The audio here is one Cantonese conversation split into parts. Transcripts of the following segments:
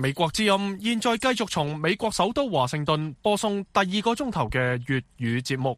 美國之音現在繼續從美國首都華盛頓播送第2個鐘頭嘅粵語節目。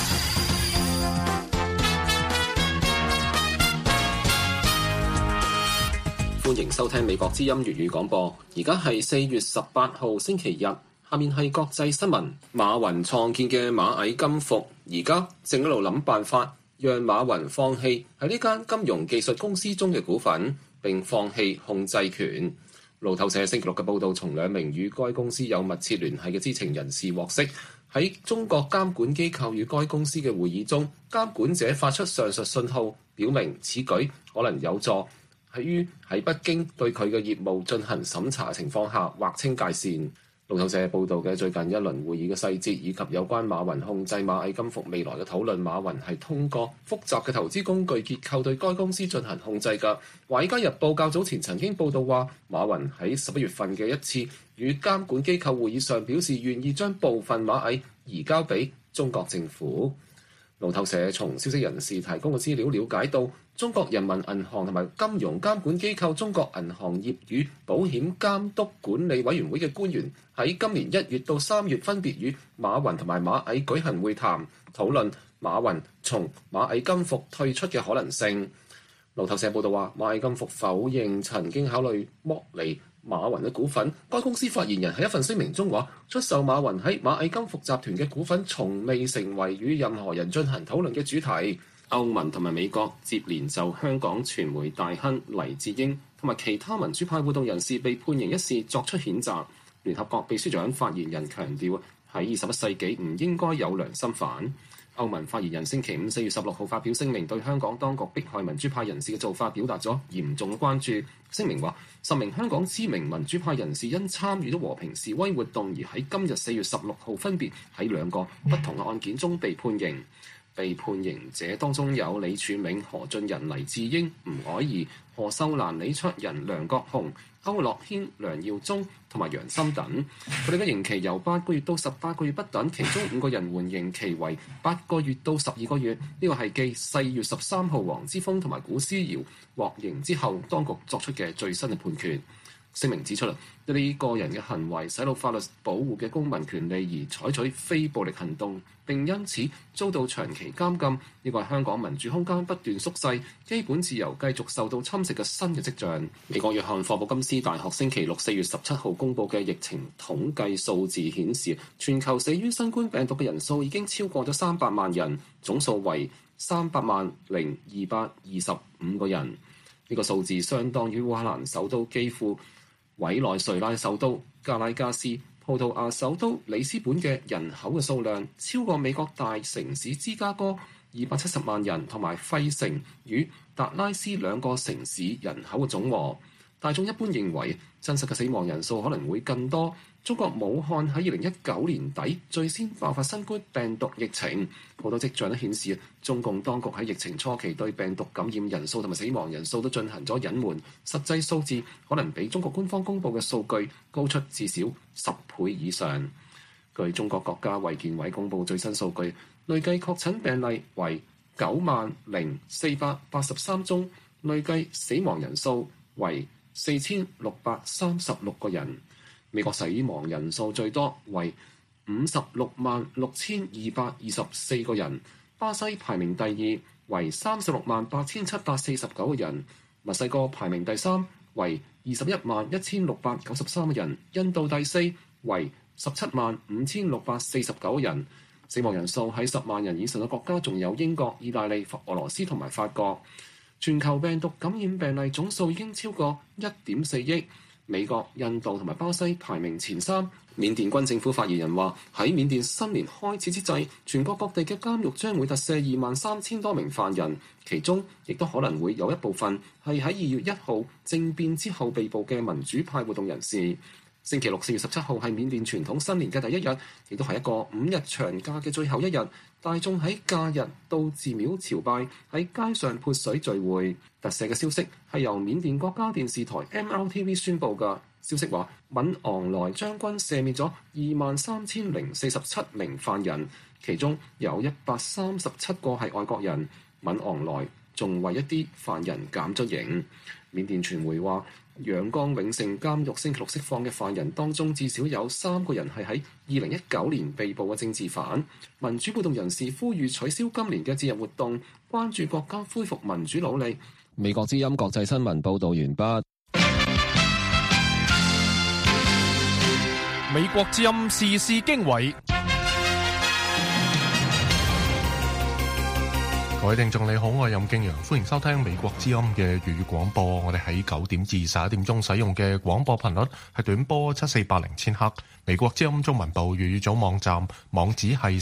歡迎收聽美國之音粵語廣播。而家係4月18號星期日，下面係國際新聞。馬雲創建嘅螞蟻金服而家正喺度諗辦法，讓馬雲放棄喺呢間金融技術公司中嘅股份，並放棄控制權。路透社星期六嘅報導，從2名與該公司有密切聯繫嘅知情人士獲悉，喺中國監管機構與該公司嘅會議中，監管者發出上述信號，表明此舉可能有助於喺北京對佢嘅業務進行審查情況下劃清界線。路透社報導嘅最近一輪會議嘅細節以及有關馬雲控制螞蟻金服未來嘅討論，馬雲係通過複雜嘅投資工具結構對該公司進行控制㗎。華爾街日報較早前曾經報導話，馬雲喺11月份嘅一次與監管機構會議上表示願意將部分螞蟻移交俾中國政府。路透社從消息人士提供嘅資料了解到，中國人民銀行同埋金融監管機構中國銀行業與保險監督管理委員會嘅官員喺今年1月到3月分別與馬雲同埋螞蟻舉行會談，討論馬雲從螞蟻金服退出嘅可能性。路透社報道話，螞蟻金服否認曾經考慮剝離馬雲嘅股份。該公司發言人喺一份聲明中話，出售馬雲喺螞蟻金服集團嘅股份從未成為與任何人進行討論嘅主題。歐盟同埋美國接連就香港傳媒大亨黎智英同埋其他民主派活動人士被判刑一事作出譴責。聯合國秘書長發言人強調，喺21世紀唔應該有良心犯。歐盟發言人星期五4月16號發表聲明，對香港當局迫害民主派人士嘅做法表達咗嚴重嘅關注。聲明話，10名香港知名民主派人士因參與咗和平示威活動，而喺今日4月16號分別喺2個不同嘅案件中被判刑。被判刑者當中有李柱銘、何俊仁、黎智英、吳靄儀、何秀蘭、李卓人、梁國雄、區諾軒、梁耀忠同埋楊森等。佢哋嘅刑期由8個月到18個月不等，其中5個人緩刑期為8個月到12個月。呢個係繼4月13號黃之鋒同埋古思堯獲刑之後，當局作出嘅最新嘅判決。聲明指出啦，一啲個人嘅行為使到法律保護嘅公民權利而採取非暴力行動，並因此遭到長期監禁。呢個係香港民主空間不斷縮細、基本自由繼續受到侵蝕嘅新嘅跡象。美國約翰霍普金斯大學星期六4月17號公佈嘅疫情統計數字顯示，全球死於新冠病毒嘅人數已經超過咗300萬人，總數為300萬0225個人。呢個數字相當於烏克蘭首都基輔、委內瑞拉首都加拉加斯、葡萄牙首都里斯本嘅人口嘅數量，超過美國大城市芝加哥270萬人同埋費城與達拉斯2個城市人口嘅總和。大眾一般認為，真實嘅死亡人數可能會更多。中國武漢喺2019年底最先爆發新冠病毒疫情，好多跡象都顯示中共當局喺疫情初期對病毒感染人數同埋死亡人數都進行咗隱瞞，實際數字可能比中國官方公佈嘅數據高出至少10倍以上。據中國國家衛健委公佈最新數據，累計確診病例為90,483宗，累計死亡人數為4,636個人。美國死亡人數最多為56,6224個人，巴西排名第2為36,8749個人，墨西哥排名第3為21,1693個人，印度第4為17,5649個人。死亡人數喺10萬人以上嘅國家仲有英國、意大利、俄羅斯同埋法國。全球病毒感染病例總數已經超過1.4億。美國、印度同埋巴西排名前3。緬甸軍政府發言人話：喺緬甸新年開始之際，全國各地嘅監獄將會特赦23,000多名犯人，其中亦都可能會有一部分係喺2月1號政變之後被捕嘅民主派活動人士。星期六4月17號係緬甸傳統新年嘅第一日，亦都係一個5日長假嘅最後一日。大眾喺假日到寺廟朝拜，喺街上潑水聚會。特赦嘅消息係由緬甸國家電視台 MRTV 宣布嘅。消息話，敏昂萊將軍赦免咗23,047名犯人，其中有137個係外國人。敏昂萊仲為一啲犯人減咗刑。緬甸傳媒話， 陽江永盛監獄星期六釋放嘅犯人當中，至少有3個人係喺2019年被捕嘅政治犯。民主活動人士呼籲取消今年嘅節日活動，關注國家恢復民主努力。美國之音國際新聞報導完畢。 美國之音時事經緯。各位聽眾你好，我係任敬陽，歡迎收聽美國之音嘅粵語廣播。我哋喺9點至11點鐘使用嘅廣播頻率係短波7480千赫。美國之音中文部粵語組網站網址係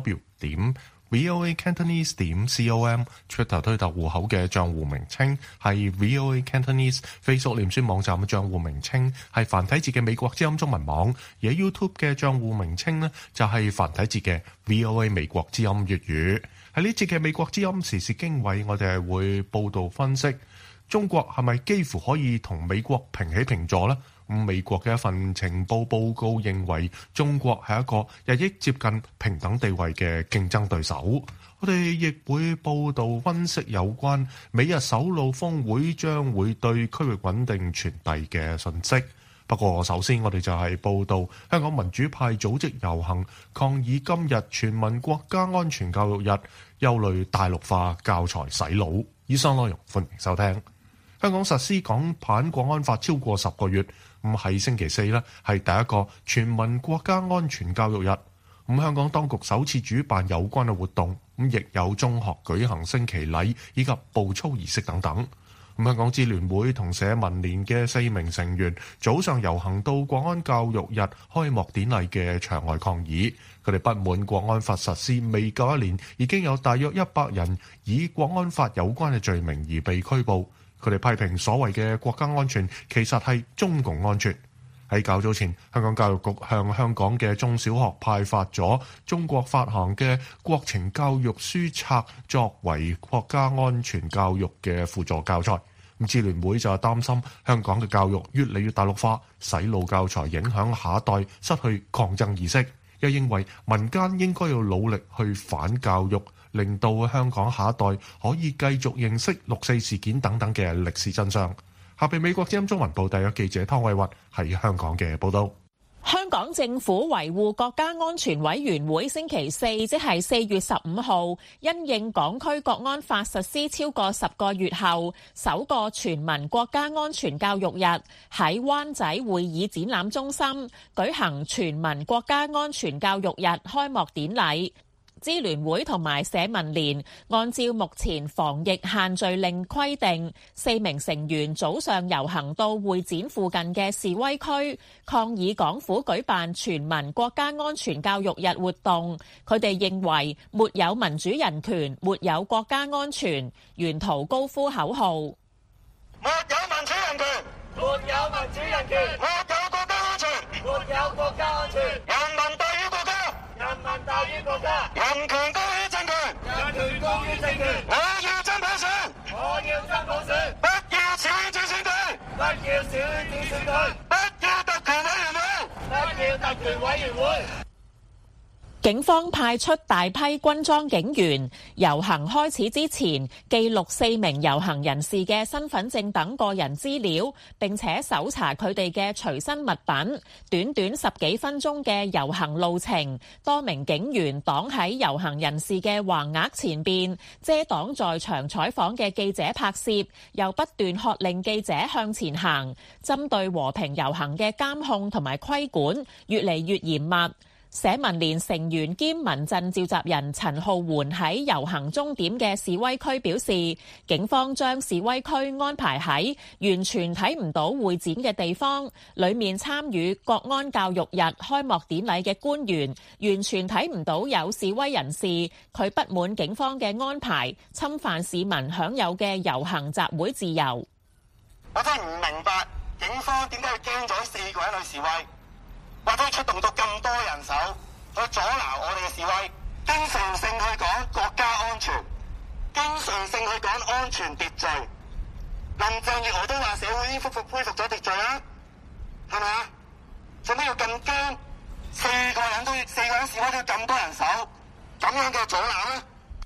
3w.voacantonese.com，Twitter 推特戶口嘅賬戶名稱係 VOA Cantonese，Facebook 臉書網站嘅賬戶名稱係繁體字嘅美國之音中文網，而喺 YouTube 嘅賬戶名稱呢就係繁體字嘅 VOA 美國之音粵語。喺呢節嘅美國之音時事經緯，我哋係會報導分析中國係咪幾乎可以同美國平起平坐呢？美國嘅一份情報報告認為中國係一個日益接近平等地位嘅競爭對手。我哋亦會報導分析有關美日首腦峰會將會對區域穩定傳遞嘅信息。不過首先我哋就係報導香港民主派組織遊行抗議今日全民國家安全教育日，憂慮大陸化教材洗腦。以上內容歡迎收聽。香港實施港版國安法超過10個月，喺星期四呢係第一個全民國家安全教育日。香港當局首次主辦有關嘅活動，亦有中學舉行升旗禮以及步操儀式等等。香港支聯會同社民連嘅4名成員早上遊行到國安教育日開幕典禮嘅場外抗議，佢哋不滿國安法實施未夠1年，已經有大約100人以國安法有關嘅罪名而被拘捕。佢哋批評所謂嘅國家安全其實係中共安全。喺較早前，香港教育局向香港嘅中小學派發咗中國發行嘅國情教育書冊，作為國家安全教育嘅輔助教材。支聯會就係擔心香港嘅教育越嚟越大陸化，洗腦教材影響下一代失去抗爭意識，又認為民間應該要努力去反教育，令到香港下一代可以繼續認識6·4事件等等嘅歷史真相。下邊美國之音中文部特約記者湯偉屈喺香港嘅報道。 香港政府維護國家安全委員會星期四，即係4月15號，因應港區國安法實施超過10個月後，首個全民國家安全教育日喺灣仔會議展覽中心舉行全民國家安全教育日開幕典禮。支聯會同埋社民連按照目前防疫限聚令規定，4名成員早上遊行到會展附近嘅示威區，抗議港府舉辦全民國家安全教育日活動。佢哋認為沒有民主人權，沒有國家安全，沿途高呼口號： 沒有民主人權，沒有民主人權，沒有國家安全，沒有國家安全，人民大於國家，人民大於國家，人權高於政權，人權高於政權。我要真普選，我要真普選，不要小圈子選舉，不要小圈子選舉，不要特權委員會，不要特權委員會。 警方派出大批軍裝警員，遊行開始之前記錄4名遊行人士嘅身份證等個人資料，並且搜查佢哋嘅隨身物品。短短10幾分鐘嘅遊行路程，多名警員擋喺遊行人士嘅橫額前邊，遮擋在場採訪嘅記者拍攝，又不斷喝令記者向前行。針對和平遊行嘅監控同埋規管越嚟越嚴密。社民連成員兼民陣召集人陳浩桓喺遊行終點嘅示威區表示，警方將示威區安排喺完全睇唔到會展嘅地方，裡面參與國安教育日開幕典禮嘅官員完全睇唔到有示威人士。佢不滿警方嘅安排，侵犯市民享有嘅遊行集會自由。 我真係唔明白警方點解要驚咗4個人去示威，或者出動到咁多人手去阻撓我哋嘅示威，經常性去講國家安全，經常性去講安全秩序。林鄭月娥都話社會已經恢復咗秩序啦，係咪啊？做咩要咁驚？4個人示威都要咁多人手，咁樣嘅阻撓呢？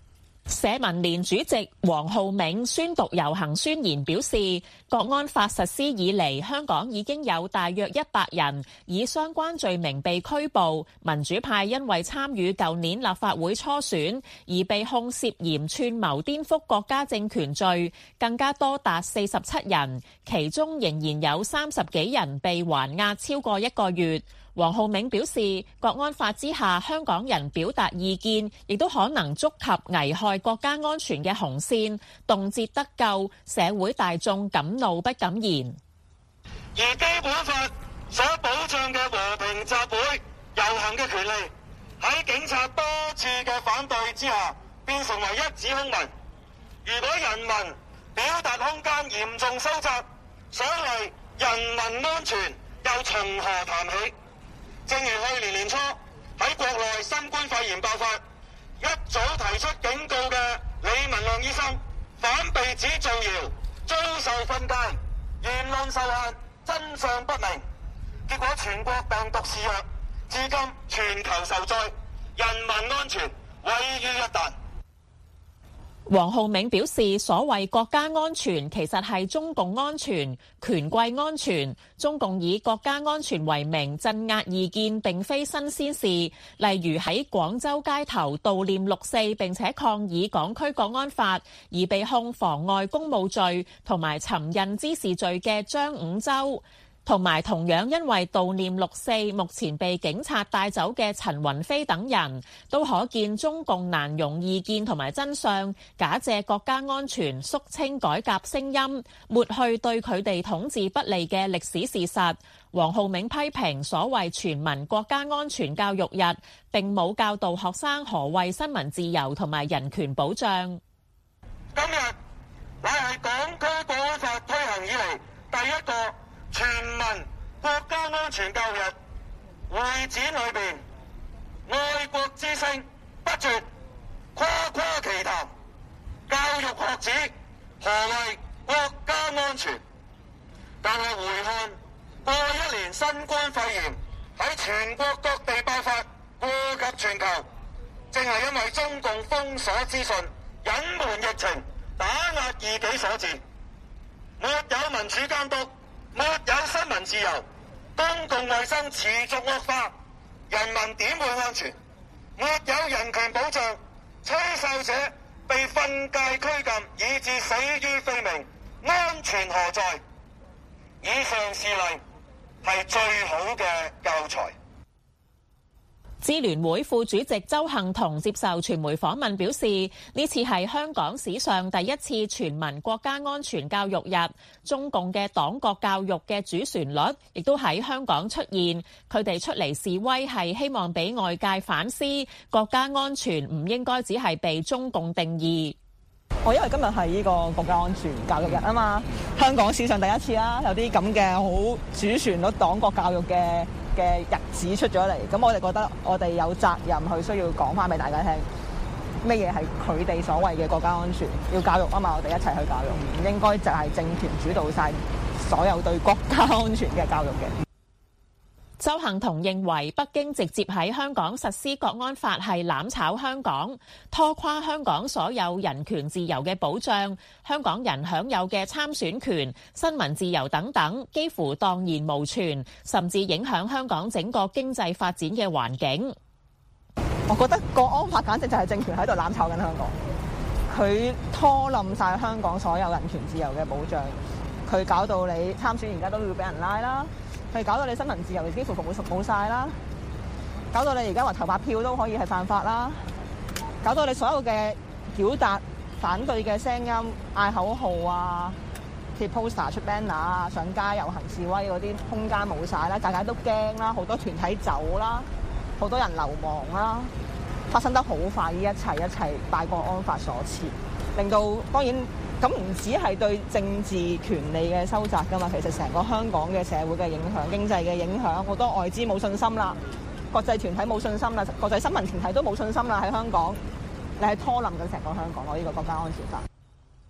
社民連主席黃浩銘宣讀遊行宣言，表示國安法實施以嚟，香港已經有大約100人以相關罪名被拘捕。民主派因為參與舊年立法會初選而被控涉嫌串謀顛覆國家政權罪，更加多達47人，其中仍然有30幾人被還押超過1個月。黃浩銘表示，國安法之下，香港人表達意見亦都可能觸及危害國家安全嘅紅線，動輒得咎，社會大眾敢怒不敢言。 而基本法所保障嘅和平集會遊行嘅權利，喺警察多次嘅反對之下，變成為一紙空文。如果人民表達空間嚴重收窄，所謂人民安全又從何談起？正如去年年初喺國內新冠肺炎爆發，一早提出警告嘅李文亮醫生，反被指造謠，遭受訓誡，言論受限，真相不明。結果全國病毒肆虐，至今全球受災，人民安全毀於一旦。 黃浩銘表示，所謂國家安全其實係中共安全、權貴安全。中共以國家安全為名鎮壓異見並非新鮮事，例如喺廣州街頭悼念六四並且抗議港區國安法而被控妨礙公務罪同埋尋釁滋事罪嘅張五洲，同埋同樣因為悼念六四目前被警察帶走嘅陳雲飛等人，都可見中共難容異見同埋真相，假借國家安全肅清改革聲音，抹去對佢哋統治不利嘅歷史事實。黃浩銘批評所謂全民國家安全教育日並冇教導學生何謂新聞自由同埋人權保障。 今日乃係港區國安法推行以嚟第一個全民國家安全教育日，會展裏邊愛國之聲不絕，誇誇其談，教育學子何謂國家安全。但係回看過一年新冠肺炎喺全國各地爆發，禍及全球，正係因為中共封鎖資訊、隱瞞疫情、打壓異己所致，沒有民主監督，沒有新聞自由，公共衛生持續惡化，人民點會安全？沒有人權保障，吹哨者被訓誡拘禁，以致死於非命，安全何在？以上事例係最好嘅教材。 支聯會副主席鄒幸彤接受傳媒訪問表示，呢次係香港史上第一次全民國家安全教育日，中共嘅黨國教育嘅主旋律亦都喺香港出現。佢哋出嚟示威係希望俾外界反思，國家安全唔應該只係被中共定義。 因為今日係呢個國家安全教育日啊嘛，香港史上第一次啦，有啲咁嘅好主旋律黨國教育嘅日子出咗嚟，咁我哋覺得我哋有責任去需要講翻俾大家聽，乜嘢係佢哋所謂嘅國家安全，要教育啊嘛，我哋一齊去教育，唔應該就係政權主導晒所有對國家安全嘅教育嘅。 鄒幸彤認為北京直接喺香港實施國安法係攬炒香港，拖垮香港所有人權自由嘅保障，香港人享有嘅參選權、新聞自由等等，幾乎蕩然無存，甚至影響香港整個經濟發展嘅環境。 我覺得國安法簡直就係政權喺度攬炒緊香港，佢拖冧晒香港所有人權自由嘅保障，佢搞到你參選而家都要俾人拉啦。係搞到你新聞自由幾乎冇晒啦，搞到你而家話投白票都可以係犯法啦，搞到你所有嘅表達反對嘅聲音、嗌口號啊、貼 poster 出 banner 啊、上街遊行示威嗰啲空間冇晒啦，大家都驚啦，好多團體走啦，好多人流亡啦，發生得好快，呢一切拜國安法所賜，令到當然。咁唔止係對政治權利嘅收窄㗎嘛，其實成個香港嘅社會嘅影響、經濟嘅影響，好多外資冇信心啦，國際團體冇信心啦，國際新聞團體都冇信心啦，喺香港，你係拖冧緊成個香港咯，呢個國家安全法。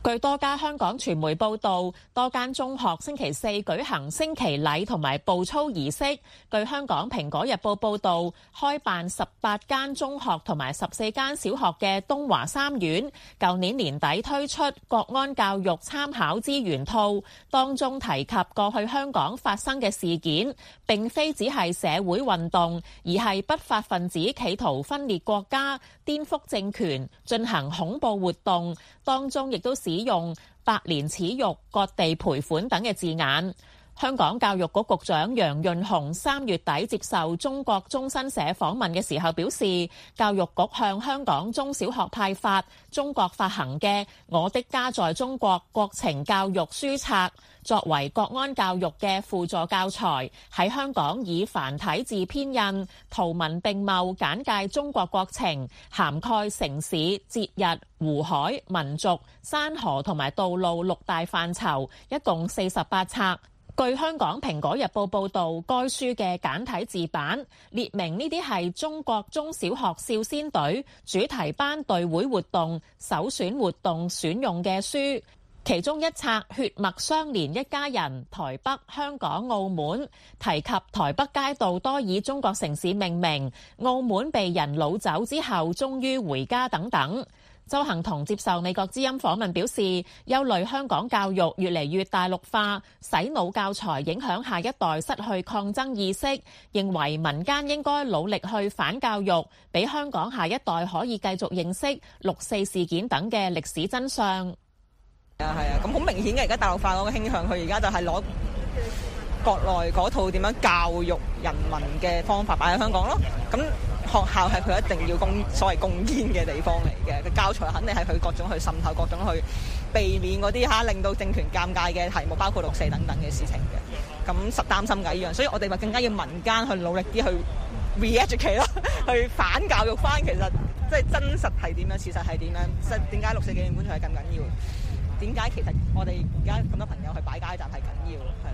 據多家香港傳媒報道，多間中學星期四舉行升旗禮同埋步操儀式。據香港蘋果日報報道，開辦18間中學同埋14間小學嘅東華三院，舊年年底推出國安教育參考資源套，當中提及過去香港發生嘅事件，並非只係社會運動，而係不法分子企圖分裂國家、顛覆政權、進行恐怖活動，當中亦都使用百年恥辱、割地賠款等嘅字眼。香港教育局局長楊潤雄3月底接受中國中新社訪問嘅時候表示，教育局向香港中小學派發中國發行嘅《我的家在中國》國情教育書冊，作為國安教育嘅輔助教材，喺香港以繁體字編印，圖文並茂簡介中國國情，涵蓋城市、節日、湖海、民族、山河同埋道路6大範疇，一共48冊。據香港蘋果日報報導，該書嘅簡體字版列明呢啲係中國中小學少先隊主題班隊會活動首選活動選用嘅書，其中一冊血脈相連一家人，台北、香港、澳門，提及台北街道多以中國城市命名，澳門被人擄走之後終於回家等等。鄒幸彤接受美國之音訪問表示，憂慮香港教育越嚟越大陸化，洗腦教材影響下一代失去抗爭意識，認為民間應該努力去反教育，俾香港下一代可以繼續認識6·4事件等嘅歷史真相。 係啊，咁好明顯嘅而家大陸化嗰個傾向，佢而家就係攞國內嗰套點樣教育人民嘅方法擺喺香港咯。咁學校係佢一定要所謂貢獻嘅地方嚟嘅，個教材肯定係佢各種去滲透，各種去避免嗰啲令到政權尷尬嘅題目，包括6·4等等嘅事情嘅。咁實擔心㗎呢樣，所以我哋咪更加要民間去努力啲去 re-educate 咯，去反教育翻其實即係真實係點樣，事實係點樣，即係點解6·4紀念館係咁緊要？點解其實我哋而家咁多朋友去擺街站係緊要？係。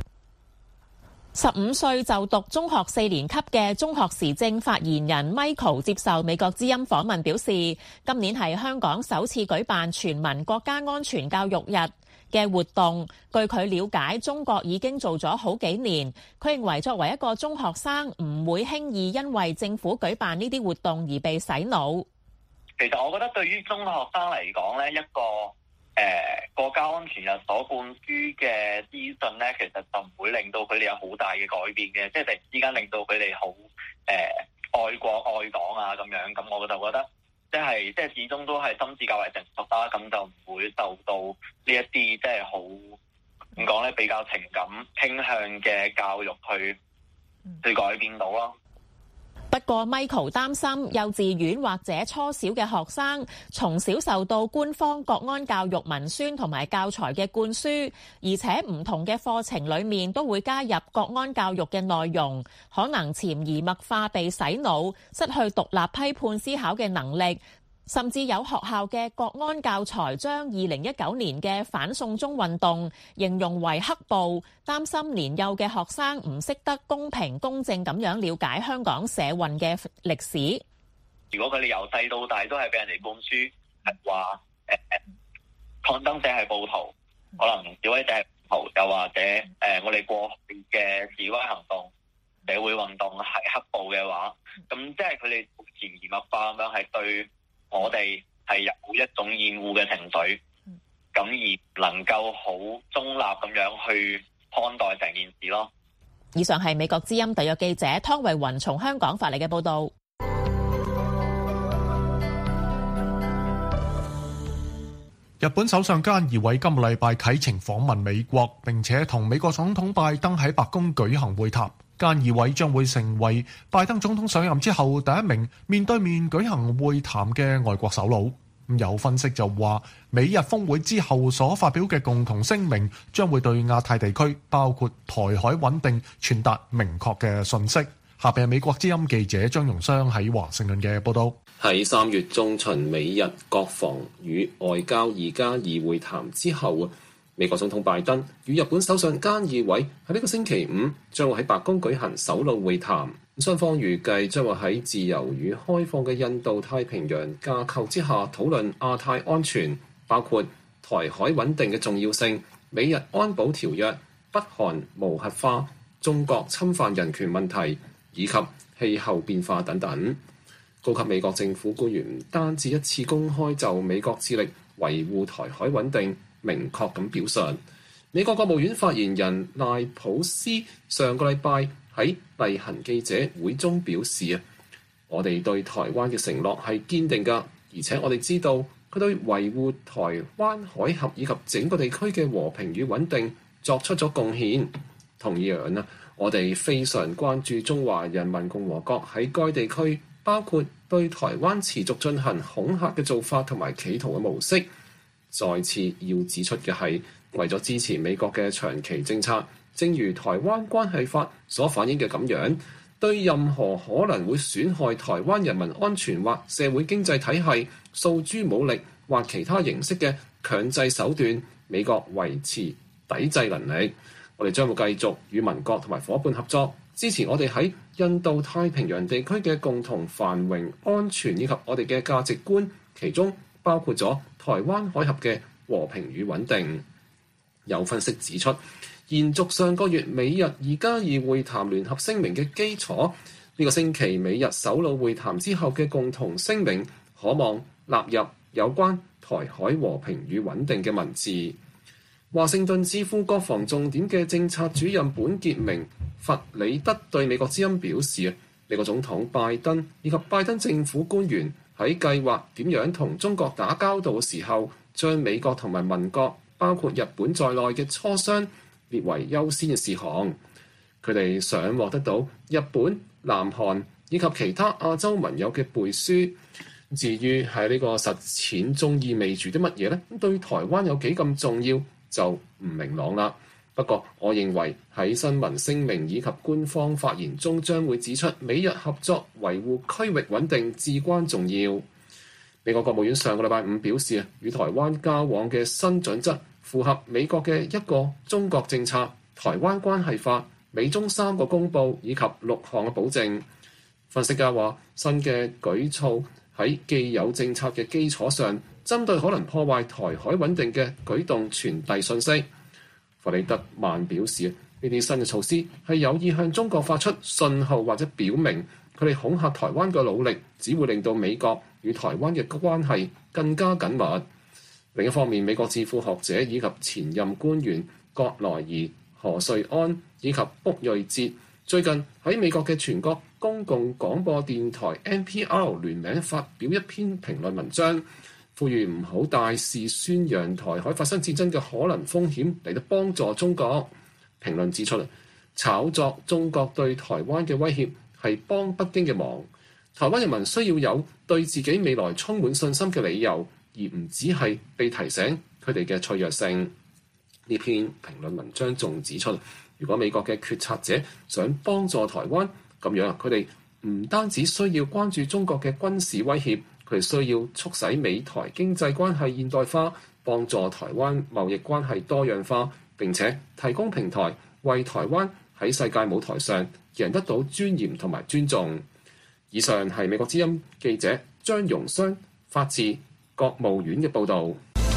15歲就讀中學4年級嘅中學時政發言人 Michael 接受美國之音訪問表示，今年係香港首次舉辦全民國家安全教育日嘅活動。據佢了解，中國已經做咗好幾年。佢認為作為一個中學生，唔會輕易因為政府舉辦呢啲活動而被洗腦。 其實我覺得對於中學生嚟講咧，一個國家安全日所灌輸嘅資訊咧，其實就唔會令到佢哋有好大嘅改變嘅，即係突然之間令到佢哋好愛國愛黨啊咁樣。咁我就覺得即係始終都係心智較為成熟啦，咁就唔會受到呢一啲即係好點講咧，比較情感傾向嘅教育去改變到咯。 不過 Michael 擔心幼稚園或者初小嘅學生從小受到官方國安教育文宣同埋教材嘅灌輸，而且唔同嘅課程裡面都會加入國安教育嘅內容，可能潛移默化被洗腦，失去獨立批判思考嘅能力。甚至有學校嘅國安教材將2019年嘅反送中運動形容為黑暴，擔心年幼嘅學生唔識得公平公正咁樣了解香港社運嘅歷史。 如果佢哋由細到大都係俾人哋灌輸係話抗爭者係暴徒，可能示威者係暴徒，又或者我哋過去嘅示威行動、社會運動係黑暴嘅話，咁即係佢哋潛移默化咁樣係對我哋係有一種厭惡嘅情緒，咁而能夠好中立咁樣去看待成件事咯。 以上係美國之音特約記者湯慧雲從香港發嚟嘅報導。 日本首相菅義偉今個禮拜啟程訪問美國，並且同美國總統拜登喺白宮舉行會談。菅義偉將會成為拜登總統上任之後第一名面對面舉行會談嘅外國首腦。有分析就話，美日峰會之後所發表嘅共同聲明將會對亞太地區，包括台海穩定傳達明確嘅訊息。下邊係美國之音記者張榮湘喺華盛頓嘅報道。 喺3月中旬美日國防與外交2+2會談之後，美國總統拜登與日本首相菅義偉喺呢個星期五將會喺白宮舉行首腦會談。雙方預計將會喺自由與開放嘅印度太平洋架構之下討論亞太安全，包括台台海穩定嘅重要性、美日安保條約、北韓無核化、中國侵犯人權問題以及氣候變化等等。高級美國政府官員唔單止一次公開就美國致力維護台海穩定明確咁表述。美國國務院發言人賴普斯上個禮拜喺例行記者會中表示我哋對台灣嘅承諾係堅定㗎，而且我哋知道佢對維護台灣海峽以及整個地區嘅和平與穩定作出咗貢獻。同樣我哋非常關注中華人民共和國喺該地區包括對台灣持續進行恐嚇嘅做法同埋企圖嘅模式。再次要指出嘅係，為咗支持美國嘅長期政策，正如台灣關係法所反映嘅咁樣，對任何可能會損害台灣人民安全或社會經濟體系、訴諸武力或其他形式嘅強制手段，美國維持抵制能力。我哋將會繼續與盟國同埋夥伴合作，支持我哋喺印度太平洋地區嘅共同繁榮、安全以及我哋嘅價值觀，其中包括咗台灣海峽嘅和平與穩定。有分析指出，延續上個月美日2+2會談聯合聲明嘅基礎，呢個星期美日首腦會談之後嘅共同聲明，可望納入有關台海和平與穩定嘅文字。華盛頓智庫國防重點嘅政策主任本傑明弗里德對美國之音表示，美國總統拜登以及拜登政府官員喺計劃點樣同中國打交道嘅時候，將美國同埋盟國包括日本在內嘅磋商列為優先嘅事項。佢哋想獲得到日本、南韓以及其他亞洲盟友嘅背書。至於喺呢個實踐中意味住啲乜嘢呢？對台灣有幾咁重要就唔明朗啦。不過我認為喺新聞聲明以及官方發言中將會指出，美日合作維護區域穩定至關重要。美國國務院上個禮拜五表示，與台灣交往嘅新準則符合美國嘅一個中國政策、台灣關係法、美中3個公報以及6項嘅保證。分析家話，新嘅舉措喺既有政策嘅基礎上，針對可能破壞台海穩定嘅舉動傳遞信息。弗里德曼表示，呢啲新嘅措施係有意向中國發出信號，或者表明佢哋恐嚇台灣嘅努力只會令到美國與台灣嘅關係更加緊密。另一方面，美國智庫學者以及前任官員葛萊儀、何瑞安以及卜瑞哲最近喺美國嘅全國公共廣播電台 NPR 聯名發表一篇評論文章，呼籲唔好大肆宣揚台海發生戰爭嘅可能風險嚟到幫助中國。評論指出，炒作中國對台灣嘅威脅係幫北京嘅忙。台灣人民需要有對自己未來充滿信心嘅理由，而唔只係被提醒佢哋嘅脆弱性。呢篇評論文章仲指出，如果美國嘅決策者想幫助台灣，咁樣佢哋唔單止需要關注中國嘅軍事威脅，佢哋需要促使美台經濟關係現代化，幫助台灣貿易關係多樣化，並且提供平台，為台灣喺世界舞台上贏得到尊嚴同埋尊重。以上係美國之音記者張榮湘發自國務院嘅報導。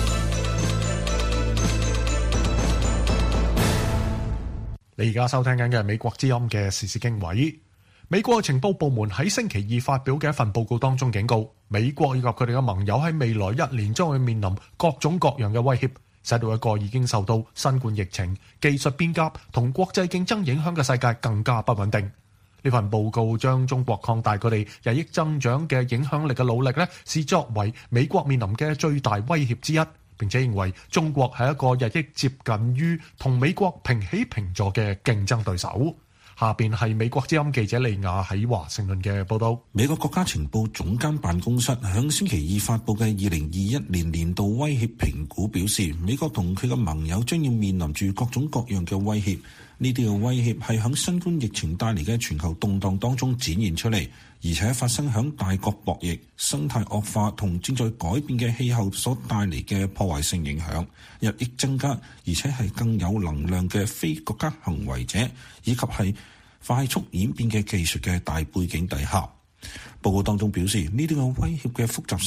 你而家收聽緊嘅係美國之音嘅時事經緯。美國情報部門喺星期二發表嘅一份報告當中警告，美國以及佢哋嘅盟友喺未來1年將會面臨各種各樣嘅威脅，使到一個已經受到新冠疫情、技術變革同國際競爭影響嘅世界更加不穩定。呢份報告將中國擴大佢哋日益增長嘅影響力嘅努力視作為美國面臨嘅最大威脅之一，並且認為中國係一個日益接近於同美國平起平坐嘅競爭對手。下邊係美國之音記者利亞喺華盛頓嘅報道。 美國國家情報總監辦公室響星期二發佈嘅2021年年度威脅評估表示，美國同佢嘅盟友將要面臨住各種各樣嘅威脅。呢啲嘅威脅係響新冠疫情帶嚟嘅全球動盪當中展現出嚟，而且發生響大國博弈、生態惡化同正在改變嘅氣候所帶嚟嘅破壞性影響，日益增加，而且係更有能量嘅非國家行為者，以及係快速演變嘅技術嘅大背景底下。報告當中表示，呢啲嘅威脅嘅複雜性，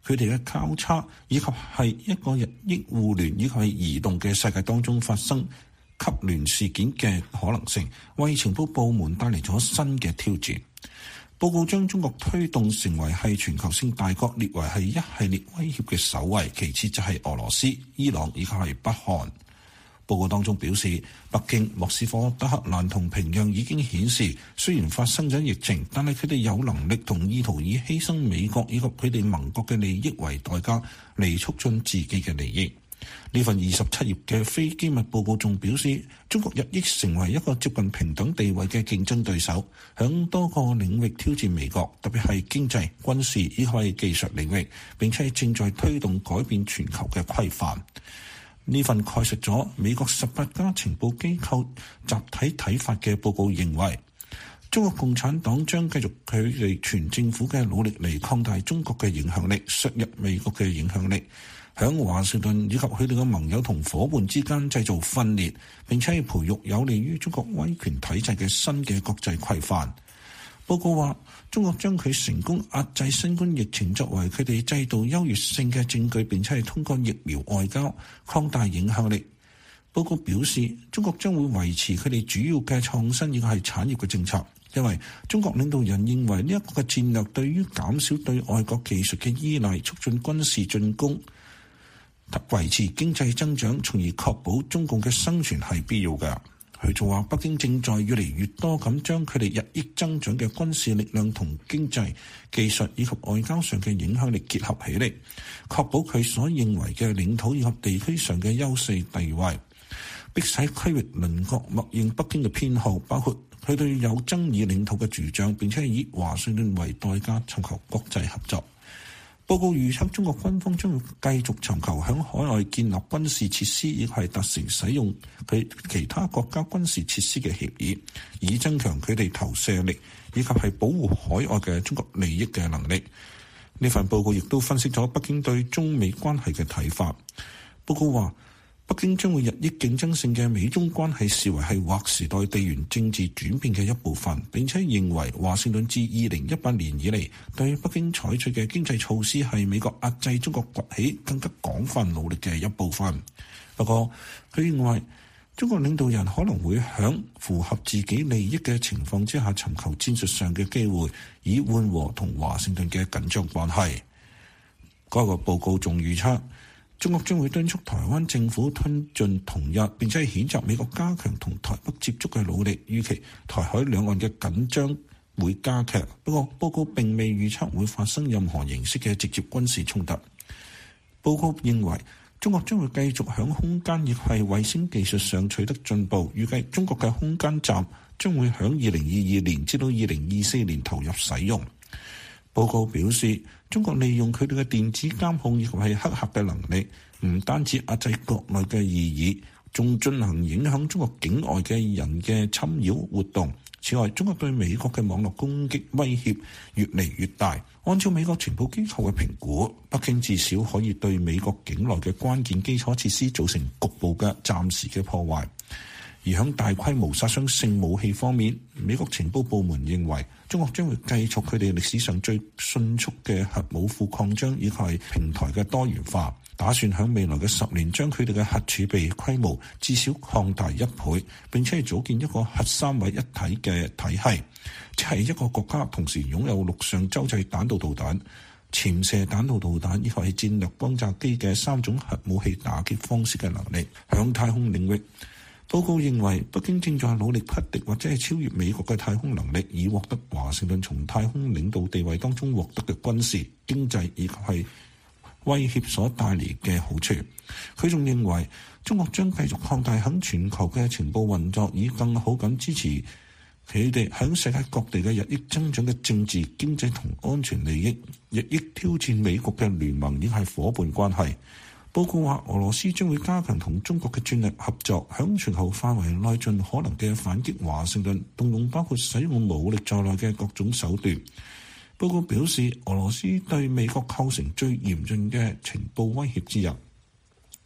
佢哋嘅交叉，以及係一個日益互聯以及係移動嘅世界當中發生級聯事件嘅可能性，為情報部門帶嚟咗新嘅挑戰。報告將中國推動成為係全球性大國，列為係一系列威脅嘅首位，其次就係俄羅斯、伊朗以及係北韓。報告當中表示，北京、莫斯科、德黑蘭同平壤已經顯示，雖然發生咗疫情，但係佢哋有能力同意圖以犧牲美國以及佢哋盟國嘅利益為代價嚟促進自己嘅利益。呢份27頁嘅非機密報告仲表示，中國日益成為一個接近平等地位嘅競爭對手，響多個領域挑戰美國，特別係經濟、軍事以及係技術領域，並且正在推動改變全球嘅規範。呢份概述咗美國18家情報機構集體睇法嘅報告認為，中國共產黨將繼續佢哋全政府嘅努力嚟擴大中國嘅影響力，削弱美國嘅影響力，響華盛頓以及佢哋嘅盟友同夥伴之間製造分裂，並且培育有利於中國威權體制嘅新嘅國際規範。報告話，中國將佢成功壓制新冠疫情作為佢哋制度優越性嘅證據，並且係通過疫苗外交擴大影響力。報告表示，中國將會維持佢哋主要嘅創新以及係產業嘅政策，因為中國領導人認為呢一個嘅戰略對於減少對外國技術嘅依賴、促進軍事進攻、維持經濟增長，從而確保中共嘅生存係必要嘅。佢就話，北京正在越嚟越多咁將佢哋日益增長嘅軍事力量同經濟、技術以及外交上嘅影響力結合起嚟，確保佢所認為嘅領土以及地區上嘅優勢地位，迫使區域鄰國默認北京嘅偏好，包括佢對有爭議領土嘅主張，並且以華盛頓為代價尋求國際合作。報告預測，中國軍方將會繼續尋求響海外建立軍事設施，亦係達成使用佢其他國家軍事設施嘅協議，以增強佢哋投射力，以及係保護海外嘅中國利益嘅能力。呢份報告亦都分析咗北京對中美關係嘅睇法。報告話，北京將會日益競爭性嘅美中關係視為係劃時代地緣政治轉變嘅一部分，並且認為華盛頓自2018年以嚟對北京採取嘅經濟措施係美國壓制中國崛起更加廣泛努力嘅一部分。不過，佢認為中國領導人可能會響符合自己利益嘅情況之下尋求戰術上嘅機會，以緩和同華盛頓嘅緊張關係。該個報告仲預測，中國將會敦促台灣政府推進統一，並且譴責美國加強同台北接觸嘅努力，預期台海兩岸嘅緊張會加劇。不過，報告並未預測會發生任何形式嘅直接軍事衝突。報告認為，中國將會繼續響空間亦係衛星技術上取得進步，預計中國嘅空間站將會響2022年至到2024年投入使用。報告表示，中國利用佢哋嘅電子監控以及係黑客嘅能力，唔單止壓制國內嘅異議，仲進行影響中國境外嘅人嘅侵擾活動。此外，中國對美國嘅網絡攻擊威脅越嚟越大。按照美國情報機構嘅評估，北京至少可以對美國境內嘅關鍵基礎設施造成局部嘅暫時嘅破壞。而喺大規模殺傷性武器方面，美國情報部門認為中國將會繼續佢哋歷史上最迅速嘅核武庫擴張，以及係平台嘅多元化，打算喺未來嘅10年將佢哋嘅核儲備規模至少擴大1倍，並且係組建一個核三位一體嘅體系，即係一個國家同時擁有陸上洲際彈道導彈、潛射彈道導彈以及係戰略轟炸機嘅3種核武器打擊方式嘅能力。響太空領域，報告認為北京正在努力匹敵或者係超越美國嘅太空能力，以獲得華盛頓從太空領導地位當中獲得嘅軍事、經濟以及係威脅所帶嚟嘅好處。佢仲認為中國將繼續擴大響全球嘅情報運作，以更好咁支持佢哋響世界各地嘅日益增長嘅政治、經濟同安全利益，日益挑戰美國嘅聯盟以及係夥伴關係。報告話，俄羅斯將會加強同中國嘅戰略合作，響全球範圍內盡可能嘅反擊華盛頓，動用包括使用武力在內嘅各種手段。報告表示，俄羅斯對美國構成最嚴峻嘅情報威脅之一。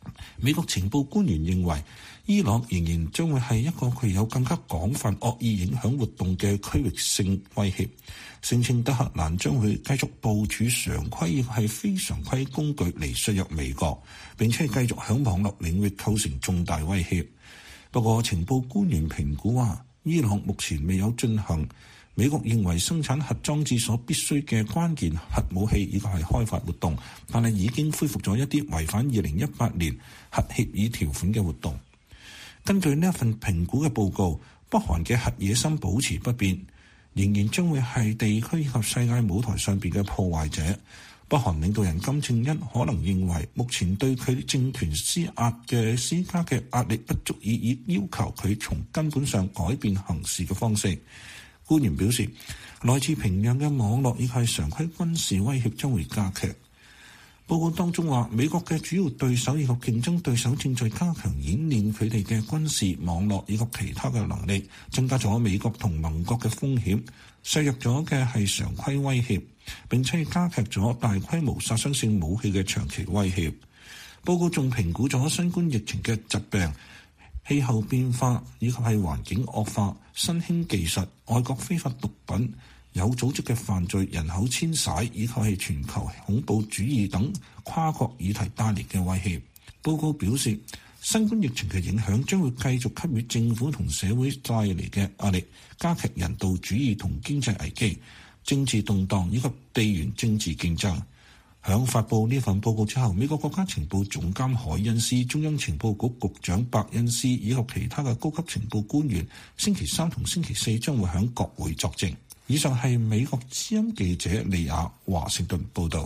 美國情報官員認為，伊朗仍然將會係一個具有更加廣泛惡意影響活動嘅區域性威脅，聲稱德黑蘭將會繼續部署常規亦係非常規工具嚟削弱美國，並且繼續喺網絡領域構成重大威脅。不過，情報官員評估話，伊朗目前未有進行美國認為生產核裝置所必須嘅關鍵核武器以及係開發活動，但係已經恢復咗一啲違反2018年核協議條款嘅活動。根據呢一份評估嘅報告，北韓嘅核野心保持不變，仍然將會係地區及世界舞台上邊嘅破壞者。北韓領導人金正恩可能認為，目前對佢政權施加嘅壓力不足以要求佢從根本上改變行事嘅方式。官員表示，來自平壤嘅網絡以及常規軍事威脅將會加劇。報告當中話，美國嘅主要對手以及競爭對手正在加強演練佢哋嘅軍事網絡以及其他嘅能力，增加咗美國同盟國嘅風險，削弱咗嘅係常規威脅，並且加劇咗大規模殺傷性武器嘅長期威脅。報告仲評估咗新冠疫情嘅疾病、氣候變化以及係環境惡化、新興技術、外國非法毒品、有組織嘅犯罪、人口遷徙以及係全球恐怖主義等跨國議題帶嚟嘅威脅。報告表示，新冠疫情嘅影響將會繼續給予政府同社會帶嚟嘅壓力，加劇人道主義同經濟危機、政治動盪以及地緣政治競爭。響發布呢份報告之後，美國國家情報總監凱恩斯、中央情報局局長伯恩斯以及其他嘅高級情報官員，星期三同星期四將會響國會作證。以上係美國之音記者利亞華盛頓報道。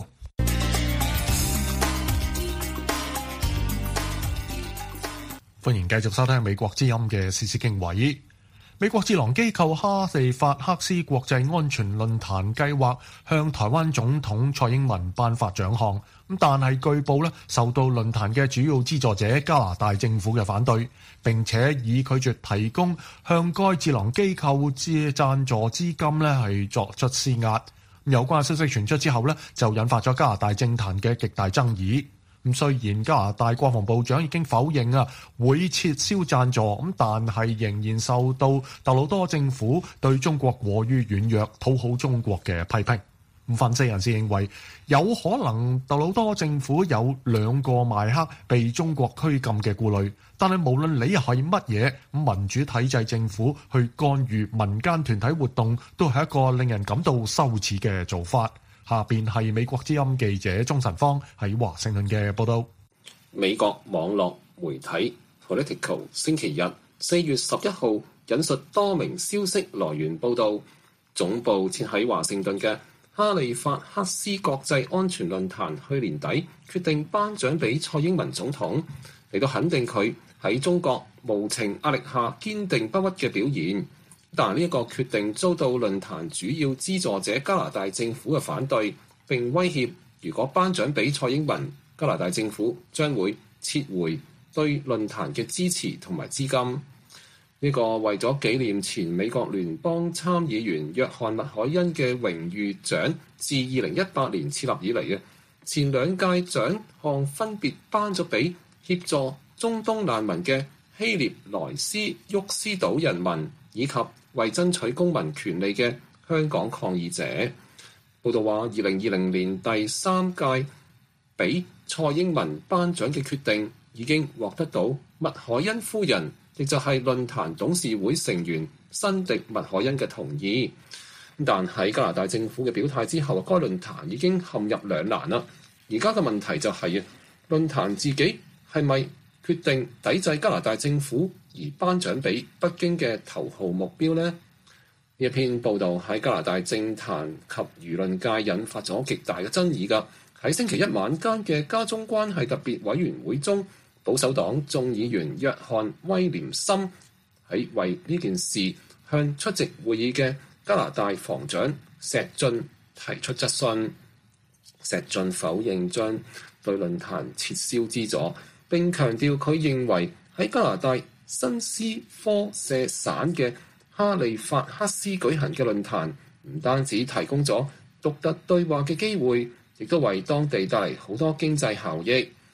歡迎繼續收聽美國之音嘅時事經緯。美國智囊機構哈利法克斯國際安全論壇計劃向台灣總統蔡英文頒發獎項，但係據報咧受到論壇嘅主要資助者加拿大政府嘅反對，並且以拒絕提供向該智囊機構之贊助資金咧係作出施壓。有關消息傳出之後咧，就引發咗加拿大政壇嘅極大爭議。咁雖然加拿大國防部長已經否認會撤銷贊助，但係仍然受到特魯多政府對中國過於軟弱、討好中國嘅批評。分析人士認為，有可能特魯多政府有兩個邁克被中國拘禁嘅顧慮，但係無論理由係乜嘢，民主體制政府去干預民間團體活動，都係一個令人感到羞恥嘅做法。下邊係美國之音記者鍾晨芳喺華盛頓嘅報道。 美國網絡媒體 Politico 星期日4月11號引述多名消息來源報道，總部設喺華盛頓嘅哈利法克斯國際安全論壇去年底決定頒獎俾蔡英文總統，嚟到肯定佢喺中國無情壓力下堅定不屈嘅表現。但呢一個決定遭到論壇主要資助者加拿大政府嘅反對，並威脅如果頒獎俾蔡英文，加拿大政府將會撤回對論壇嘅支持同埋資金。呢個為咗紀念前美國聯邦參議員約翰麥凱恩嘅榮譽獎，自2018年設立以嚟嘅前兩屆獎項分別頒咗俾協助中東難民嘅希臘萊斯沃斯島人民，以及為爭取公民權利嘅香港抗議者。報道話，2020年第三屆俾蔡英文頒獎嘅決定已經獲得到麥凱恩夫人，亦就係論壇董事會成員辛迪麥凱恩嘅同意。但喺加拿大政府嘅表態之後，該論壇已經陷入兩難啦。而家嘅問題就係論壇自己係咪決定抵制加拿大政府而頒獎俾北京嘅頭號目標呢？呢一篇報導喺加拿大政壇及輿論界引發咗極大嘅爭議㗎。喺星期一晚間嘅加中關係特別委員會中，保守黨眾議員約翰威廉森喺為呢件事向出席會議嘅加拿大防長石進提出質詢。石進否認將對論壇撤銷資助，並強調佢認為喺加拿大新斯科舍省嘅哈利法克斯舉行嘅論壇，唔單止提供咗獨特對話嘅機會，亦都為當地帶嚟好多經濟效益。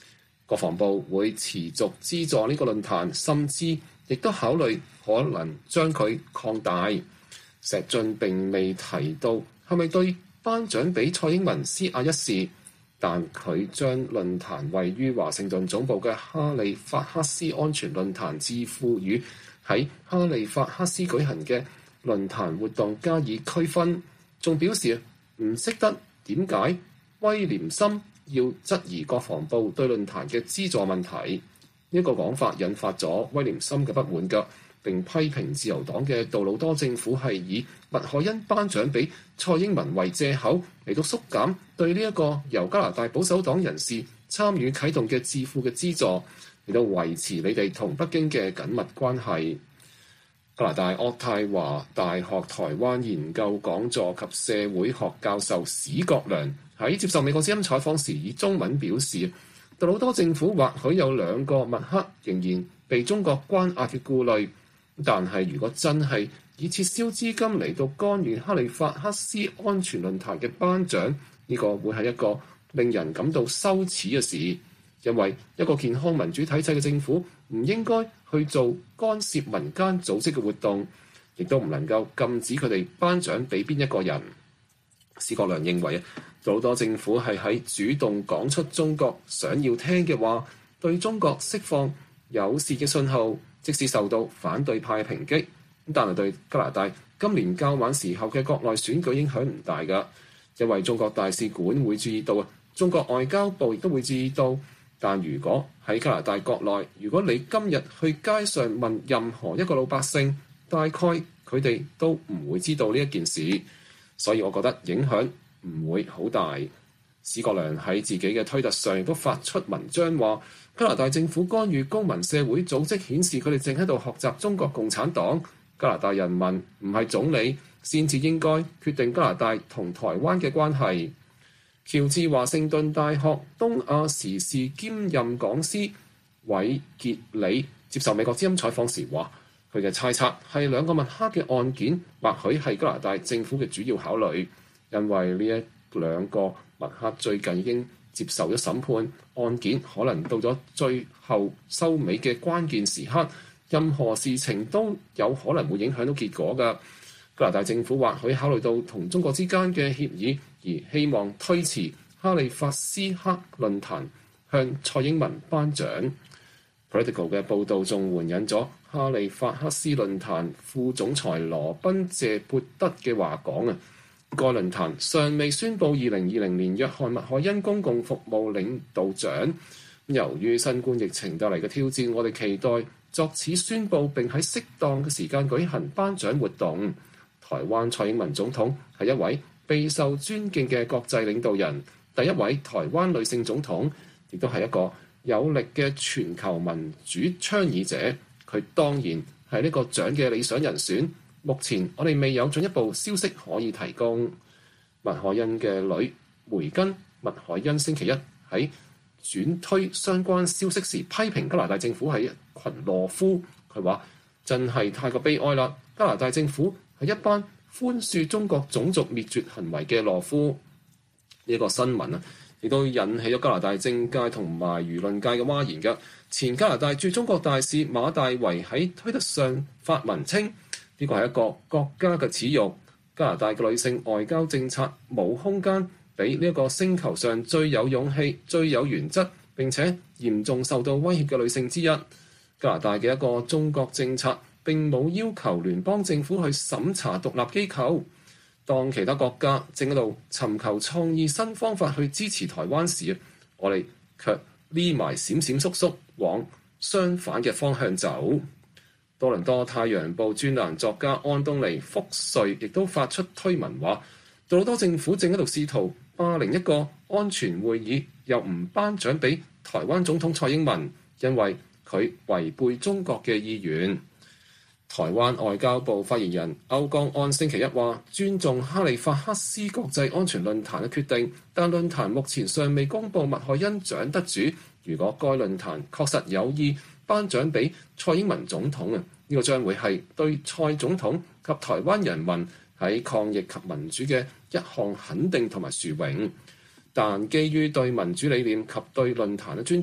國防部會持續資助呢個論壇，甚至亦都考慮可能將佢擴大。石俊並未提到係咪對頒獎俾蔡英文施壓一事，但佢將論壇位於華盛頓總部嘅哈利法克斯安全論壇之賦予喺哈利法克斯舉行嘅論壇活動加以區分，仲表示唔識得點解威廉森要質疑國防部對論壇嘅資助問題。呢個講法引發咗威廉森嘅不滿㗎，並批評自由黨嘅杜魯多政府係以麥凱恩頒獎俾蔡英文為藉口嚟到縮減對呢一個由加拿大保守黨人士參與啟動嘅智庫嘅資助，嚟到維持你哋同北京嘅緊密關係。加拿大渥太華大學台灣研究講座及社會學教授史國良喺接受美國之音採訪時以中文表示，杜魯多政府或許有兩個默克仍然被中國關押嘅顧慮，但係如果真係以撤銷資金嚟到干預哈利法克斯安全論壇嘅頒獎，呢個會係一個令人感到羞恥嘅事，因為一個健康民主體制嘅政府唔應該去做干涉民間組織嘅活動，亦都唔能夠禁止佢哋頒獎俾邊一個人。史國良認為杜魯多政府係喺主動講出中國想要聽嘅話，對中國釋放友善嘅信號，即使受到反對派抨擊，但係對加拿大今年較晚時候嘅國內選舉影響唔大㗎，因為中國大使館會注意到，中國外交部亦都會注意到。但如果喺加拿大國內，如果你今日去街上問任何一個老百姓，大概佢哋都唔會知道呢一件事，所以我覺得影響唔會好大。史國良喺自己嘅推特上亦都發出文章話，加拿大政府干預公民社會組織，顯示佢哋正喺度學習中國共產黨。加拿大人民唔係總理先至應該決定加拿大同台灣嘅關係。喬治華盛頓大學東亞時事兼任講師韋傑里接受美國之音採訪時話，佢嘅猜測係兩個默克嘅案件或許係加拿大政府嘅主要考慮，因為呢一兩個默克最近已經接受咗審判，案件可能到咗最後收尾嘅關鍵時刻，任何事情都有可能會影響到結果㗎。加拿大政府或許考慮到同中國之間嘅協議，而希望推遲哈利法斯克論壇向蔡英文頒獎。Political 嘅報導仲援引咗哈利法克斯論壇副總裁羅賓謝潑德嘅話講啊，該論壇尚未宣布2020年約翰麥凱恩公共服務領導獎。由於新冠疫情帶嚟嘅挑戰，我哋期待作此宣佈並喺適當嘅時間舉行頒獎活動。台灣蔡英文總統係一位備受尊敬嘅國際領導人，第一位台灣女性總統，亦都係一個有力嘅全球民主倡議者。佢當然係呢個獎嘅理想人選。目前我哋未有進一步消息可以提供。麥凱恩嘅女梅根麥凱恩星期一喺轉推相關消息時，批評加拿大政府係一群懦夫。佢話真係太過悲哀啦！加拿大政府係一班寬恕中國種族滅絕行為嘅懦夫。呢個新聞亦都引起咗加拿大政界同埋輿論界嘅譁然嘅。前加拿大駐中國大使馬大維喺推特上發文稱，呢個係一個國家嘅恥辱。加拿大嘅女性外交政策冇空間俾呢一個星球上最有勇氣、最有原則並且嚴重受到威脅嘅女性之一。加拿大嘅一個中國政策並冇要求聯邦政府去審查獨立機構。當其他國家正喺度尋求創意新方法去支持台灣時，我哋卻匿埋閃閃縮縮往相反嘅方向走。多倫多太陽報專欄作家安東尼福瑞亦都發出推文話，杜魯多政府正喺度試圖霸凌一個安全會議，又唔頒獎俾台灣總統蔡英文，因為佢違背中國嘅意願。台灣外交部發言人歐江安星期一話，尊重哈利法克斯國際安全論壇嘅決定，但論壇目前尚未公布麥凱恩獎得主。如果該論壇確實有意頒獎俾蔡英文總統呢個將會係對蔡總統及台灣人民喺抗疫及民主嘅一項肯定同埋殊榮。但基於對民主理念及對論壇嘅尊重，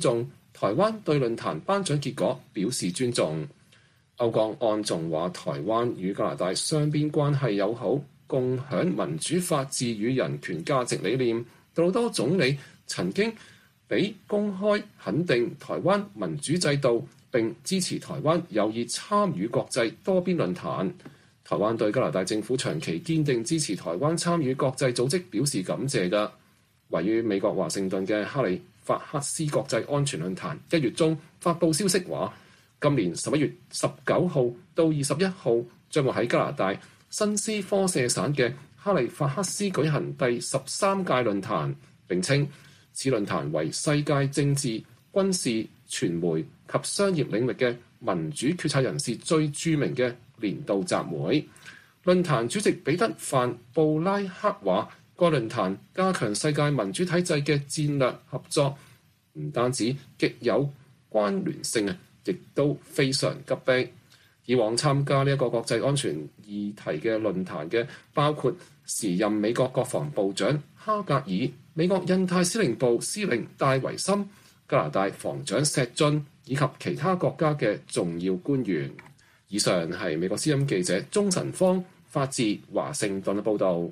台灣對論壇頒獎結果表示尊重。歐江安仲話：台灣與加拿大雙邊關係友好，共享民主法治與人權價值理念。杜魯多總理曾經俾公開肯定台灣民主制度，並支持台灣有意參與國際多邊論壇。台灣對加拿大政府長期堅定支持台灣參與國際組織表示感謝嘅。位於美國華盛頓嘅哈利法克斯國際安全論壇1月中發布消息話，今年11月19號到21號將會喺加拿大新斯科舍省嘅哈利法克斯舉行第13屆論壇，並稱此論壇為世界政治、軍事、傳媒及商業領域嘅民主決策人士最著名嘅年度集會。論壇主席彼得范布拉克話，該論壇加強世界民主體制嘅戰略合作，唔單止極有關聯性啊，亦都非常急迫。以往參加呢一個國際安全議題嘅論壇嘅，包括時任美國國防部長哈格爾、美國印太司令部司令戴維森、加拿大防長石津以及其他國家嘅重要官員。以上係美國之音記者鍾晨芳發自華盛頓嘅報導。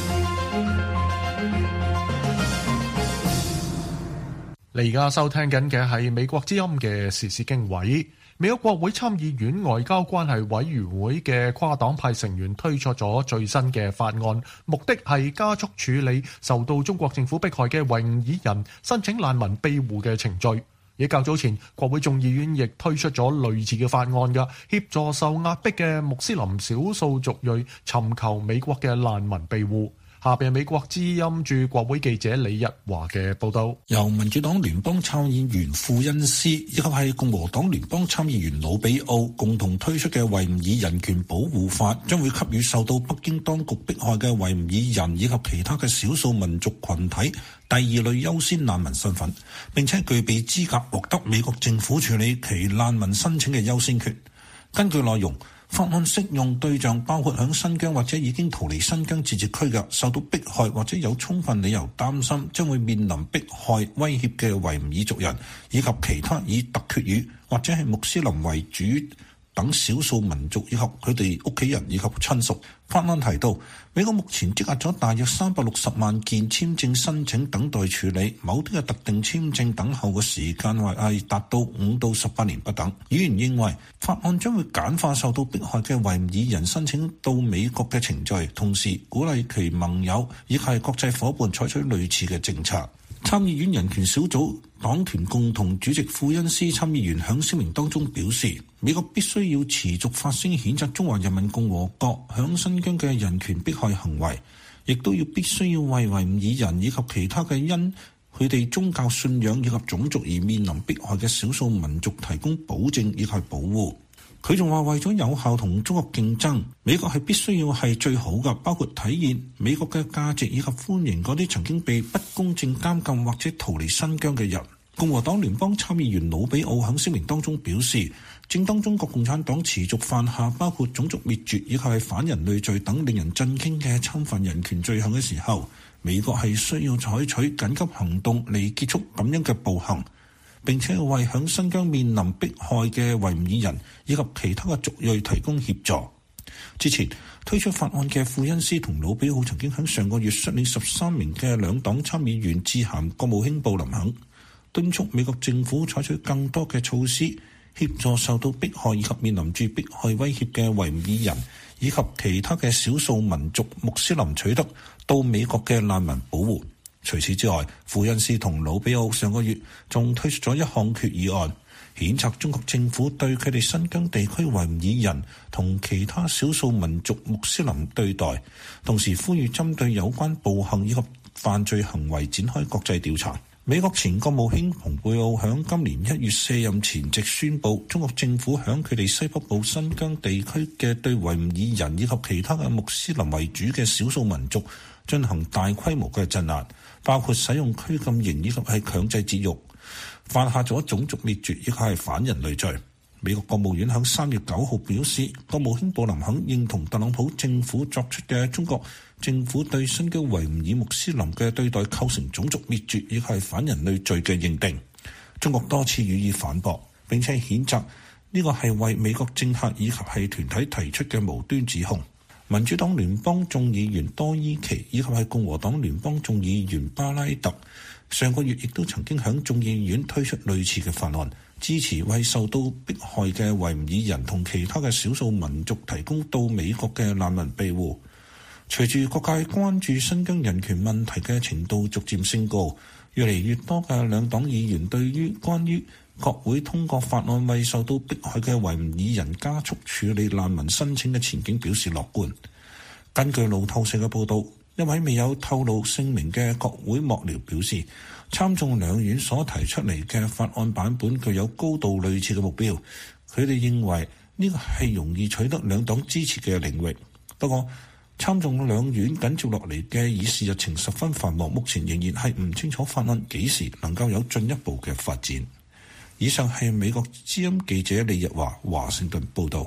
你而家收聽緊嘅係美國之音嘅時事經緯。美國國會參議院外交關係委員會嘅跨黨派成員推出咗最新嘅法案，目的係加速處理受到中國政府迫害嘅維吾爾人申請難民庇護嘅程序。而較早前，國會眾議院亦推出咗類似嘅法案嘅，協助受壓迫嘅穆斯林少數族裔尋求美國嘅難民庇護。下邊美國之音駐國會記者李日華嘅報道。 由民主黨聯邦參議員庫恩斯以及係共和黨聯邦參議員魯比奧共同推出嘅維吾爾人權保護法，將會給予受到北京當局迫害嘅維吾爾人以及其他嘅少數民族群體第二類優先難民身份，並且具備資格獲得美國政府處理其難民申請嘅優先權。根據內容，法案適用對象包括響新疆或者已經逃離新疆自治區嘅受到迫害或者有充分理由擔心將會面臨迫害威脅嘅維吾爾族人，以及其他以突厥語或者係穆斯林為主等少數民族以及佢哋屋企人以及親屬。法案提到，美國目前積壓咗大約360萬件簽證申請等待處理，某啲嘅特定簽證等候嘅時間或係達到5到18年不等。議員認為法案將會簡化受到迫害嘅維吾爾人申請到美國嘅程序，同時鼓勵其盟友以及係國際夥伴採取類似嘅政策。參議院人權小組黨團共同主席庫恩斯參議員喺聲明當中表示，美國必須要持續發聲譴責中華人民共和國響新疆嘅人權迫害行為，亦都必須要為維吾爾人以及其他嘅因佢哋宗教信仰以及種族而面臨迫害嘅少數民族提供保證以及保護。佢仲話，為咗有效同中國競爭，美國係必須要係最好嘅，包括體現美國嘅價值以及歡迎嗰啲曾經被不公正監禁或者逃離新疆嘅人。共和黨聯邦參議員魯比奧喺聲明當中表示，正當中國共產黨持續犯下包括種族滅絕以及係反人類罪等令人震驚嘅侵犯人權罪行嘅時候，美國係需要採取緊急行動嚟結束咁樣嘅暴行，並且為響新疆面臨迫害嘅維吾爾人以及其他嘅族裔提供協助。之前推出法案嘅庫恩斯同魯比奧曾經喺上個月率領13名嘅兩黨參議員致函國務卿布林肯，敦促美國政府採取更多嘅措施，協助受到迫害以及面臨住迫害威脅嘅維吾爾人以及其他嘅少數民族穆斯林取得到美國嘅難民保護。除此之外，庫恩斯同魯比奧上個月仲推出咗一項決議案，譴責中國政府對佢哋新疆地區維吾爾人同其他少數民族穆斯林對待，同時呼籲針對有關暴行以及犯罪行為展開國際調查。美國前國務卿蓬佩奧響今年1月卸任前夕宣布，中國政府響佢哋西北部新疆地區嘅對維吾爾人以及其他嘅穆斯林為主嘅少數民族進行大規模嘅鎮壓，包括使用拘禁刑以及係強制節育，犯下咗種族滅絕以及係反人類罪。美國國務院響3月9號表示，國務卿布林肯認同特朗普政府作出嘅中國政府對新疆維吾爾穆斯林嘅對待構成種族滅絕以及係反人類罪嘅認定。 中國多次予以反駁，並且譴責呢個係為美國政客以及係團體提出嘅無端指控。民主黨聯邦眾議員多伊奇以及係共和黨聯邦眾議員巴拉特上個月亦都曾經響眾議院推出類似嘅法案，支持為受到迫害嘅維吾爾人同其他嘅少數民族提供到美國嘅難民庇護。隨住各界關注新疆人權問題嘅程度逐漸升高，越嚟越多嘅兩黨議員對於關於國會通過法案為受到迫害嘅維吾爾人加速處理難民申請嘅前景表示樂觀。根據路透社嘅報導，一位未有透露姓名嘅國會幕僚表示，參眾兩院所提出嚟嘅法案版本具有高度類似嘅目標。佢哋認為呢個係容易取得兩黨支持嘅領域。不過，參眾兩院緊接落嚟嘅議事日程十分繁忙，目前仍然係唔清楚法案幾時能夠有進一步嘅發展。以上係美國之音記者李日華華盛頓報導。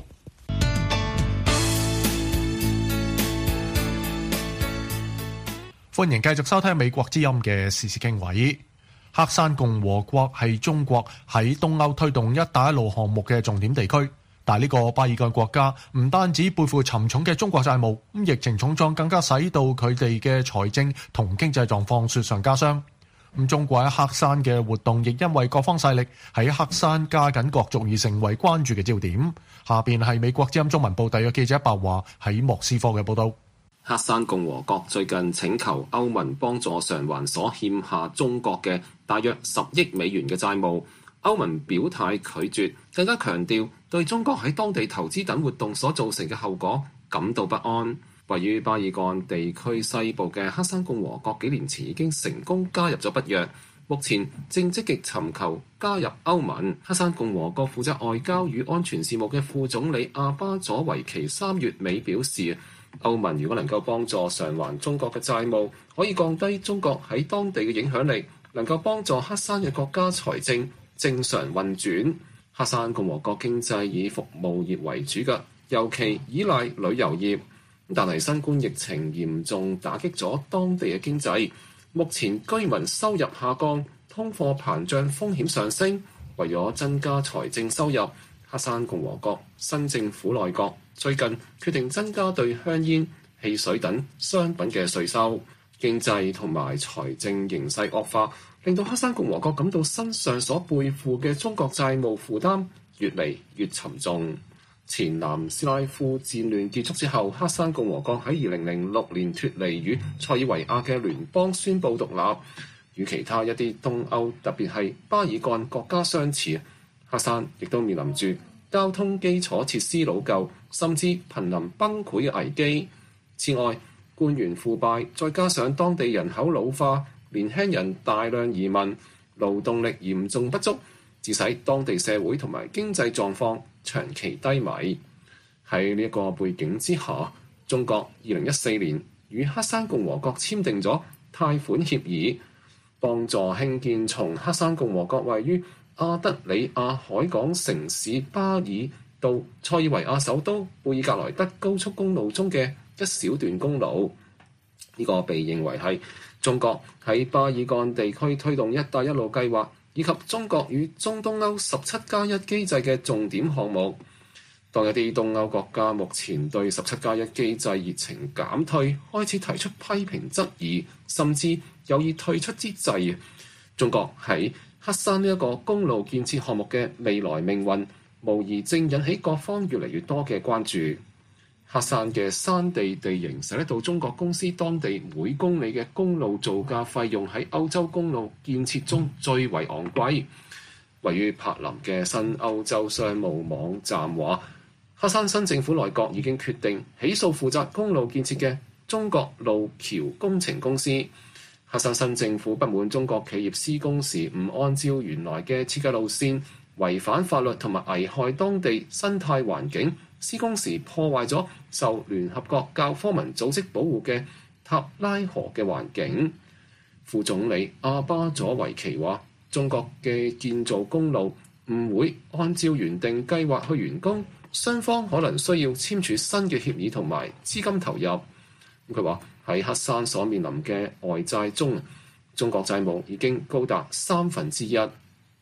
歡迎繼續收聽美國之音嘅時事經緯。黑山共和國係中國喺東歐推動一帶一路項目嘅重點地區，但係呢個巴爾幹國家唔單止背負沉重嘅中國債務，疫情重創更加使到佢哋嘅財政同經濟狀況雪上加霜。中國喺黑山嘅活動亦因為各方勢力喺黑山加緊角逐而成為關注嘅焦點。下邊係美國之音中文部特約記者白華喺莫斯科嘅報道。 黑山共和國最近請求歐盟幫助償還所欠下中國嘅大約10億美元嘅債務。歐盟表態拒絕，更加強調對中國喺當地投資等活動所造成嘅後果感到不安。位於巴爾幹地區西部嘅黑山共和國幾年前已經成功加入咗北約，目前正積極尋求加入歐盟。黑山共和國負責外交與安全事務嘅副總理阿巴佐維奇3月尾表示，歐盟如果能夠幫助償還中國嘅債務，可以降低中國喺當地嘅影響力，能夠幫助黑山嘅國家財政正常運轉。黑山共和國經濟以服務業為主嘅，尤其依賴旅遊業。但係新冠疫情嚴重打擊咗當地嘅經濟，目前居民收入下降，通貨膨脹風險上升。為咗增加財政收入，黑山共和國新政府內閣最近決定增加對香煙、汽水等商品嘅稅收。經濟同埋財政形勢惡化，令到黑山共和國感到身上所背負嘅中國債務負擔越嚟越沉重。前南斯拉夫戰亂結束之後，黑山共和國喺2006年脫離與塞爾維亞嘅聯邦宣布獨立。與其他一啲東歐，特別係巴爾幹國家相似，黑山亦都面臨住交通基礎設施老舊，甚至瀕臨崩潰嘅危機。此外，官員腐敗，再加上當地人口老化，年輕人大量移民，勞動力嚴重不足，致使當地社會同埋經濟狀況長期低迷。喺呢一個背景之下，中國2014年與黑山共和國簽訂咗貸款協議，幫助興建從黑山共和國位於阿德里亞海港城市巴爾到塞爾維亞首都貝爾格萊德高速公路中嘅一小段公路。呢個被認為係中國喺巴爾幹地區推動一帶一路計劃以及中國與中東歐17+1機制嘅重點項目。當一啲東歐國家目前對17+1機制熱情減退，開始提出批評質疑，甚至有意退出之際，中國喺黑山呢一個公路建設項目嘅未來命運，無疑正引起各方越嚟越多嘅關注。黑山嘅山地地形使得到中國公司當地每公里嘅公路造價費用喺歐洲公路建設中最為昂貴。位於柏林嘅新歐洲商務網站話，黑山新政府內閣已經決定起訴負責公路建設嘅中國路橋工程公司。黑山新政府不滿中國企業施工時唔按照原來嘅設計路線，違反法律同埋危害當地生態環境，施工時破壞咗受聯合國教科文組織保護嘅塔拉河嘅環境。副總理阿巴佐維奇話，中國嘅建造公路唔會按照原定計劃去完工，雙方可能需要簽署新嘅協議同埋資金投入。佢話喺黑山所面臨嘅外債中，中國債務已經高達1/3。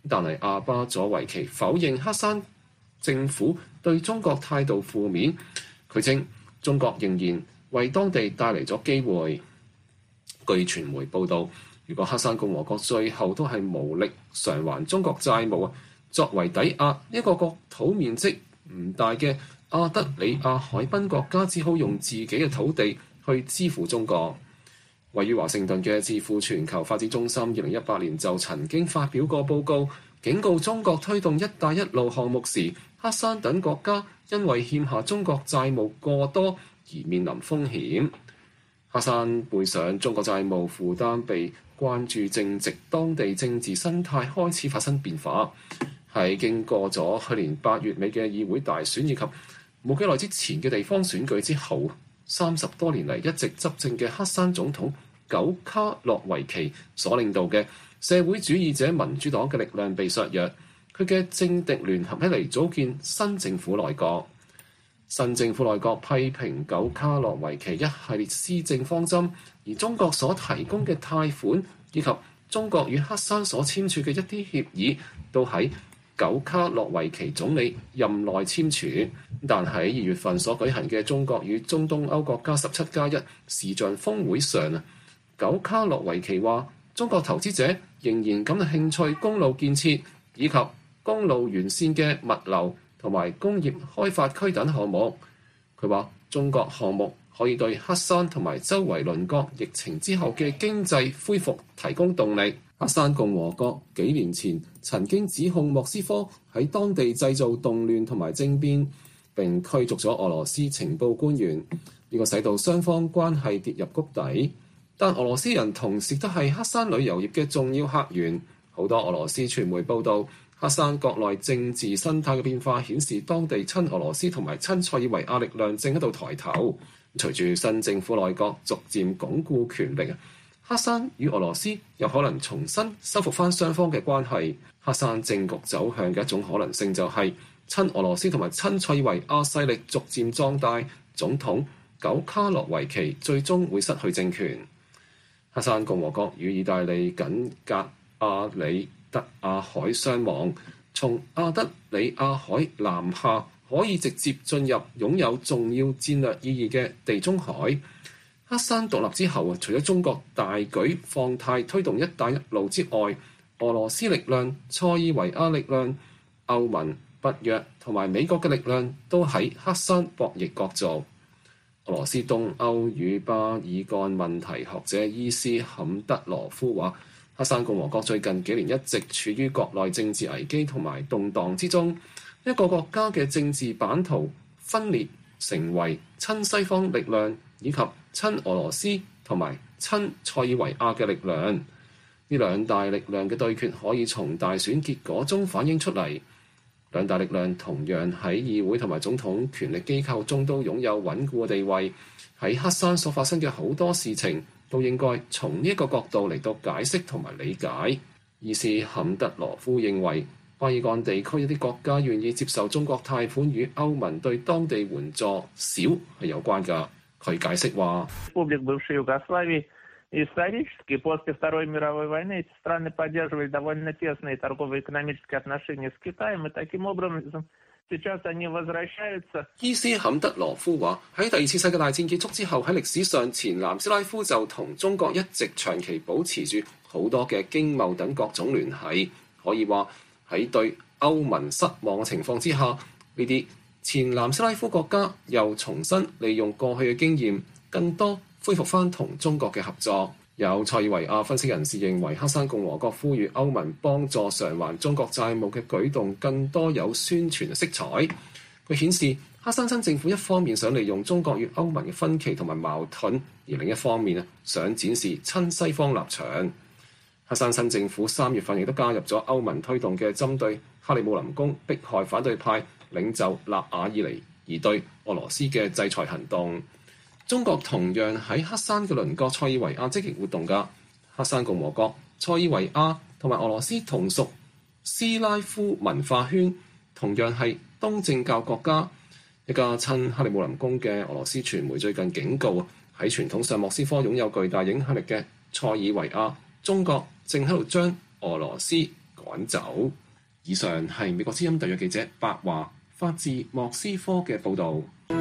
但係阿巴佐維奇否認黑山政府對中國態度負面，佢稱中國仍然為當地帶嚟咗機會。據傳媒報導，如果黑山共和國最後都係無力償還中國債務，作為抵押，一個國土面積唔大嘅阿德里亞海濱國家只好用自己嘅土地去支付中國。位於華盛頓嘅智庫全球發展中心2018年就曾經發表過報告，警告中國推動一帶一路項目時，黑山等國家因為欠下中國債務過多而面臨風險。黑山背上中國債務負擔被關注，正值當地政治生態開始發生變化。喺經過咗去年8月尾嘅議會大選以及冇幾耐之前嘅地方選舉之後，30多年嚟一直執政嘅黑山總統久卡洛維奇所領導嘅社會主義者民主黨嘅力量被削弱，佢嘅政敵聯合起嚟組建新政府內閣。新政府內閣批評久卡洛維奇一系列施政方針，而中國所提供嘅貸款以及中國與黑山所簽署嘅一啲協議，都喺久卡洛維奇總理任內簽署。但喺2月份所舉行嘅中國與中東歐國家17+1視像峰會上，久卡洛維奇話中國投資者仍然感興趣公路建設以及公路沿線嘅物流同埋工業開發區等項目。佢話中國項目可以對黑山同埋周圍鄰國疫情之後嘅經濟恢復提供動力。黑山共和國幾年前曾經指控莫斯科喺當地製造動亂同埋政變，並驅逐咗俄羅斯情報官員，呢個使到雙方關係跌入谷底。但俄羅斯人同時都係黑山旅遊業嘅重要客源。好多俄羅斯傳媒報道，黑山國內政治生態嘅變化顯示，當地親俄羅斯同埋親塞爾維亞力量正喺度抬頭。隨住新政府內閣逐漸鞏固權力，黑山與俄羅斯有可能重新修復翻雙方嘅關係。黑山政局走向嘅一種可能性就係親俄羅斯同埋親塞爾維亞勢力逐漸壯大，總統久卡洛維奇最終會失去政權。黑山共和國與意大利緊隔阿里德亞海相望，從阿德里亞海南下可以直接進入擁有重要戰略意義嘅地中海。黑山獨立之後，除咗中國大舉放態推動一帶一路之外，俄羅斯力量、塞爾維亞力量、歐盟、北約同埋美國嘅力量都喺黑山博弈角逐。俄羅斯東歐與巴爾幹問題學者伊斯坎德羅夫話，黑山共和國最近幾年一直處於國內政治危機同埋動盪之中，一個國家嘅政治版圖分裂成為親西方力量以及親俄羅斯同埋親塞爾維亞嘅力量。呢兩大力量嘅對決可以從大選結果中反映出嚟。兩大力量同樣喺議會同埋總統權力機構中都擁有穩固嘅地位。喺黑山所發生嘅好多事情都應該從呢一個角度嚟到解釋同埋理解。伊斯坎德羅夫認為，巴爾幹地區一啲國家願意接受中國貸款與歐盟對當地援助少係有關㗎。佢解釋話 исторически после Второй мировой войны эти страны поддерживали довольно тесные торгово-экономические отношения с Китаем, и таким образом сейчас они возвращаются。 伊斯坎德羅夫話：喺第二次世界大戰結束之後，喺歷史上前南斯拉夫就同中國一直長期保持住好多嘅經貿等各種聯繫。可以話喺對歐盟失望嘅情況之下，呢啲前南斯拉夫國家又重新利用過去嘅經驗，更多恢復翻同中國嘅合作。有塞爾維亞分析人士認為，黑山共和國呼籲歐盟幫助償還中國債務嘅舉動更多有宣傳色彩。佢顯示黑山新政府一方面想利用中國與歐盟嘅分歧同埋矛盾，而另一方面想展示親西方立場。黑山新政府3月份亦都加入咗歐盟推動嘅針對克里姆林宮迫害反對派領袖納瓦爾尼而對俄羅斯嘅制裁行動。中國同樣喺黑山嘅鄰國塞爾維亞積極活動㗎。黑山共和國、塞爾維亞同埋俄羅斯同屬斯拉夫文化圈，同樣係東正教國家。一家親克里姆林宮嘅俄羅斯傳媒最近警告，喺傳統上莫斯科擁有巨大影響力嘅塞爾維亞，中國正喺度將俄羅斯改趕走。以上係美國之音特約記者白華發自莫斯科嘅報導。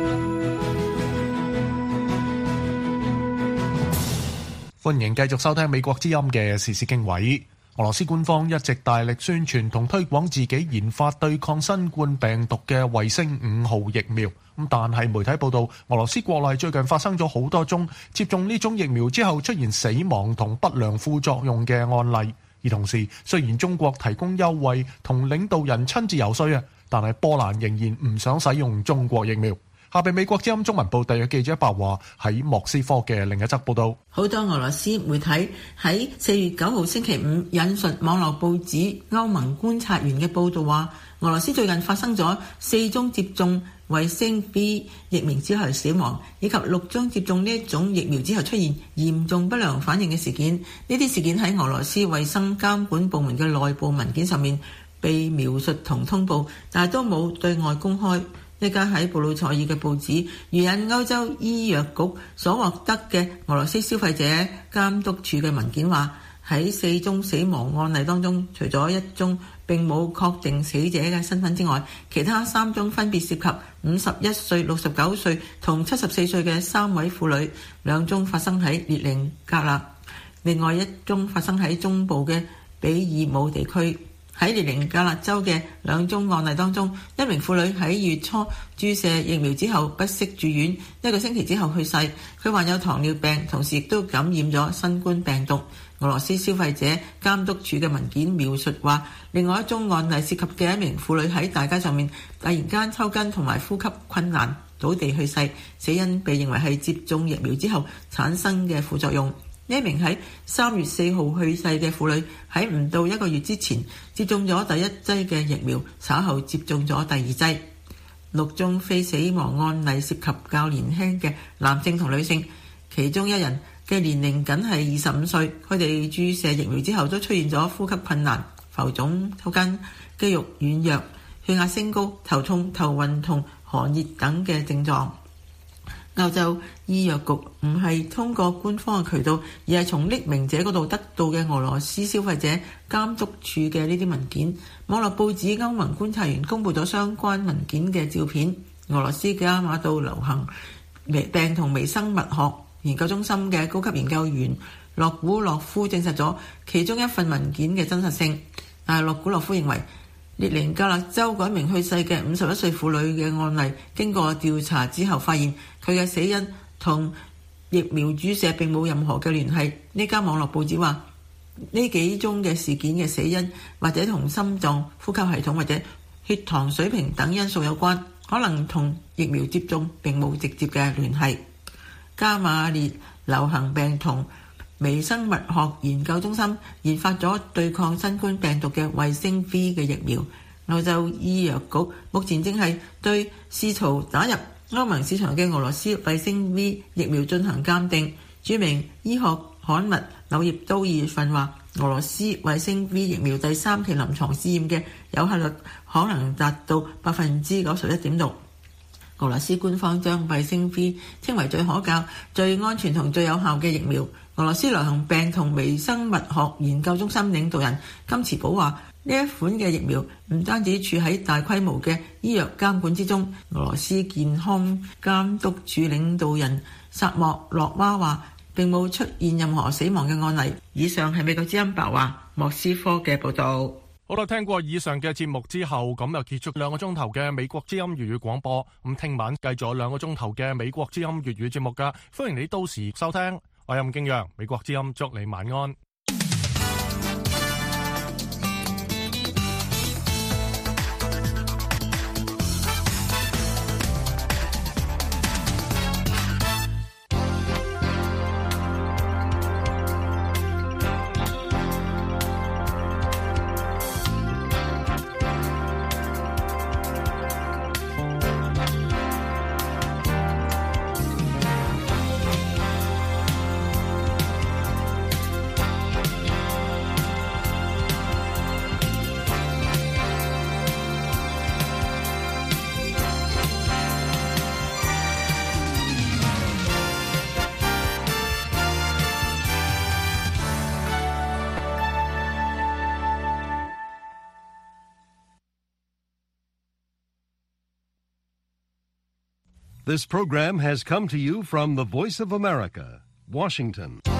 歡迎繼續收聽美國之音嘅時事經緯。俄羅斯官方一直大力宣傳同推廣自己研發對抗新冠病毒嘅衛星5號疫苗。但係媒體報道，俄羅斯國內最近發生咗好多宗接種呢種疫苗之後出現死亡同不良副作用嘅案例。而同時，雖然中國提供優惠同領導人親自游說，但係波蘭仍然唔想使用中國疫苗。下邊美國之音中文部特約記者白華喺莫斯科嘅另一則報道， 好多俄羅斯媒體喺4月9號星期五引述網絡報紙歐盟觀察員嘅報道話，俄羅斯最近發生咗4宗接種衛星 B 疫苗之後死亡，以及6宗接種呢一種疫苗之後出現嚴重不良反應嘅事件。呢啲事件喺俄羅斯衛生監管部門嘅內部文件上面被描述同通報，但係都冇對外公開。一家喺布魯塞爾嘅報紙援引歐洲醫藥局所獲得嘅俄羅斯消費者監督署嘅文件話，喺4宗死亡案例當中，除咗1宗並冇確定死者嘅身份之外，其他3宗分別涉及51歲、69歲同74歲嘅3位婦女，2宗發生喺列寧格勒，另外1宗發生喺中部嘅比爾姆地區。喺列寧格勒州嘅2宗案例當中，一名婦女喺月初注射疫苗之後不適住院，1個星期之後去世。佢患有糖尿病，同時亦都感染咗新冠病毒。俄羅斯消費者監督署嘅文件描述話，另外1宗案例涉及嘅一名婦女喺大街上面突然間抽筋同埋呼吸困難倒地去世，死因被認為係接種疫苗之後產生嘅副作用。呢名喺3月4號去世嘅婦女喺唔到1個月之前接種咗第1劑嘅疫苗，稍後接種咗第2劑。6宗非死亡案例涉及較年輕嘅男性同女性，其中1人嘅年齡僅係25歲，佢哋注射疫苗之後都出現咗呼吸困難、浮腫、抽筋、肌肉軟弱、血壓升高、頭痛、頭暈同寒熱等嘅症狀。歐洲醫藥局唔係通過官方嘅渠道，而係從匿名者嗰度得到嘅俄羅斯消費者監督署嘅呢啲文件。網絡報紙歐盟觀察員公佈咗相關文件嘅照片。俄羅斯加馬杜流行病同微生物學研究中心嘅高級研究員洛古洛夫證實咗其中一份文件嘅真實性，但係洛古洛夫認為列寧格勒州嗰名去世嘅51歲婦女嘅案例，經過調查之後發現佢嘅死因同疫苗注射並冇任何嘅聯繫。呢家網絡報紙話，呢幾宗嘅事件嘅死因或者同心臟、呼吸系統或者血糖水平等因素有關，可能同疫苗接種並冇直接嘅聯繫。加馬列流行病同微生物學研究中心研發咗對抗新冠病毒嘅衛星 V 嘅疫苗。歐洲醫藥局目前正係對試圖打入歐盟市場嘅俄羅斯衛星 V 疫苗進行鑑定。著名醫學刊物《柳葉刀》2月份話，俄羅斯衛星 V 疫苗第3期臨床試驗嘅有效率可能達到 91.6%。俄羅斯官方將衛星 V 稱為最可靠、最安全同最有效嘅疫苗。俄羅斯流行病同微生物學研究中心領導人金茨堡話，呢一款嘅疫苗唔單止處喺大規模嘅醫藥監管之中。俄羅斯健康監督署領導人薩莫洛娃話，並冇出現任何死亡嘅案例。以上係美國之音白話莫斯科嘅報導。 好啦，聽過以上嘅節目之後，咁就結束2個鐘頭嘅美國之音粵語廣播。咁聽晚繼續有2個鐘頭嘅美國之音粵語節目噶，歡迎你到時收聽。我係任敬陽，美國之音祝你晚安。 This program has come to you from the Voice of America, Washington.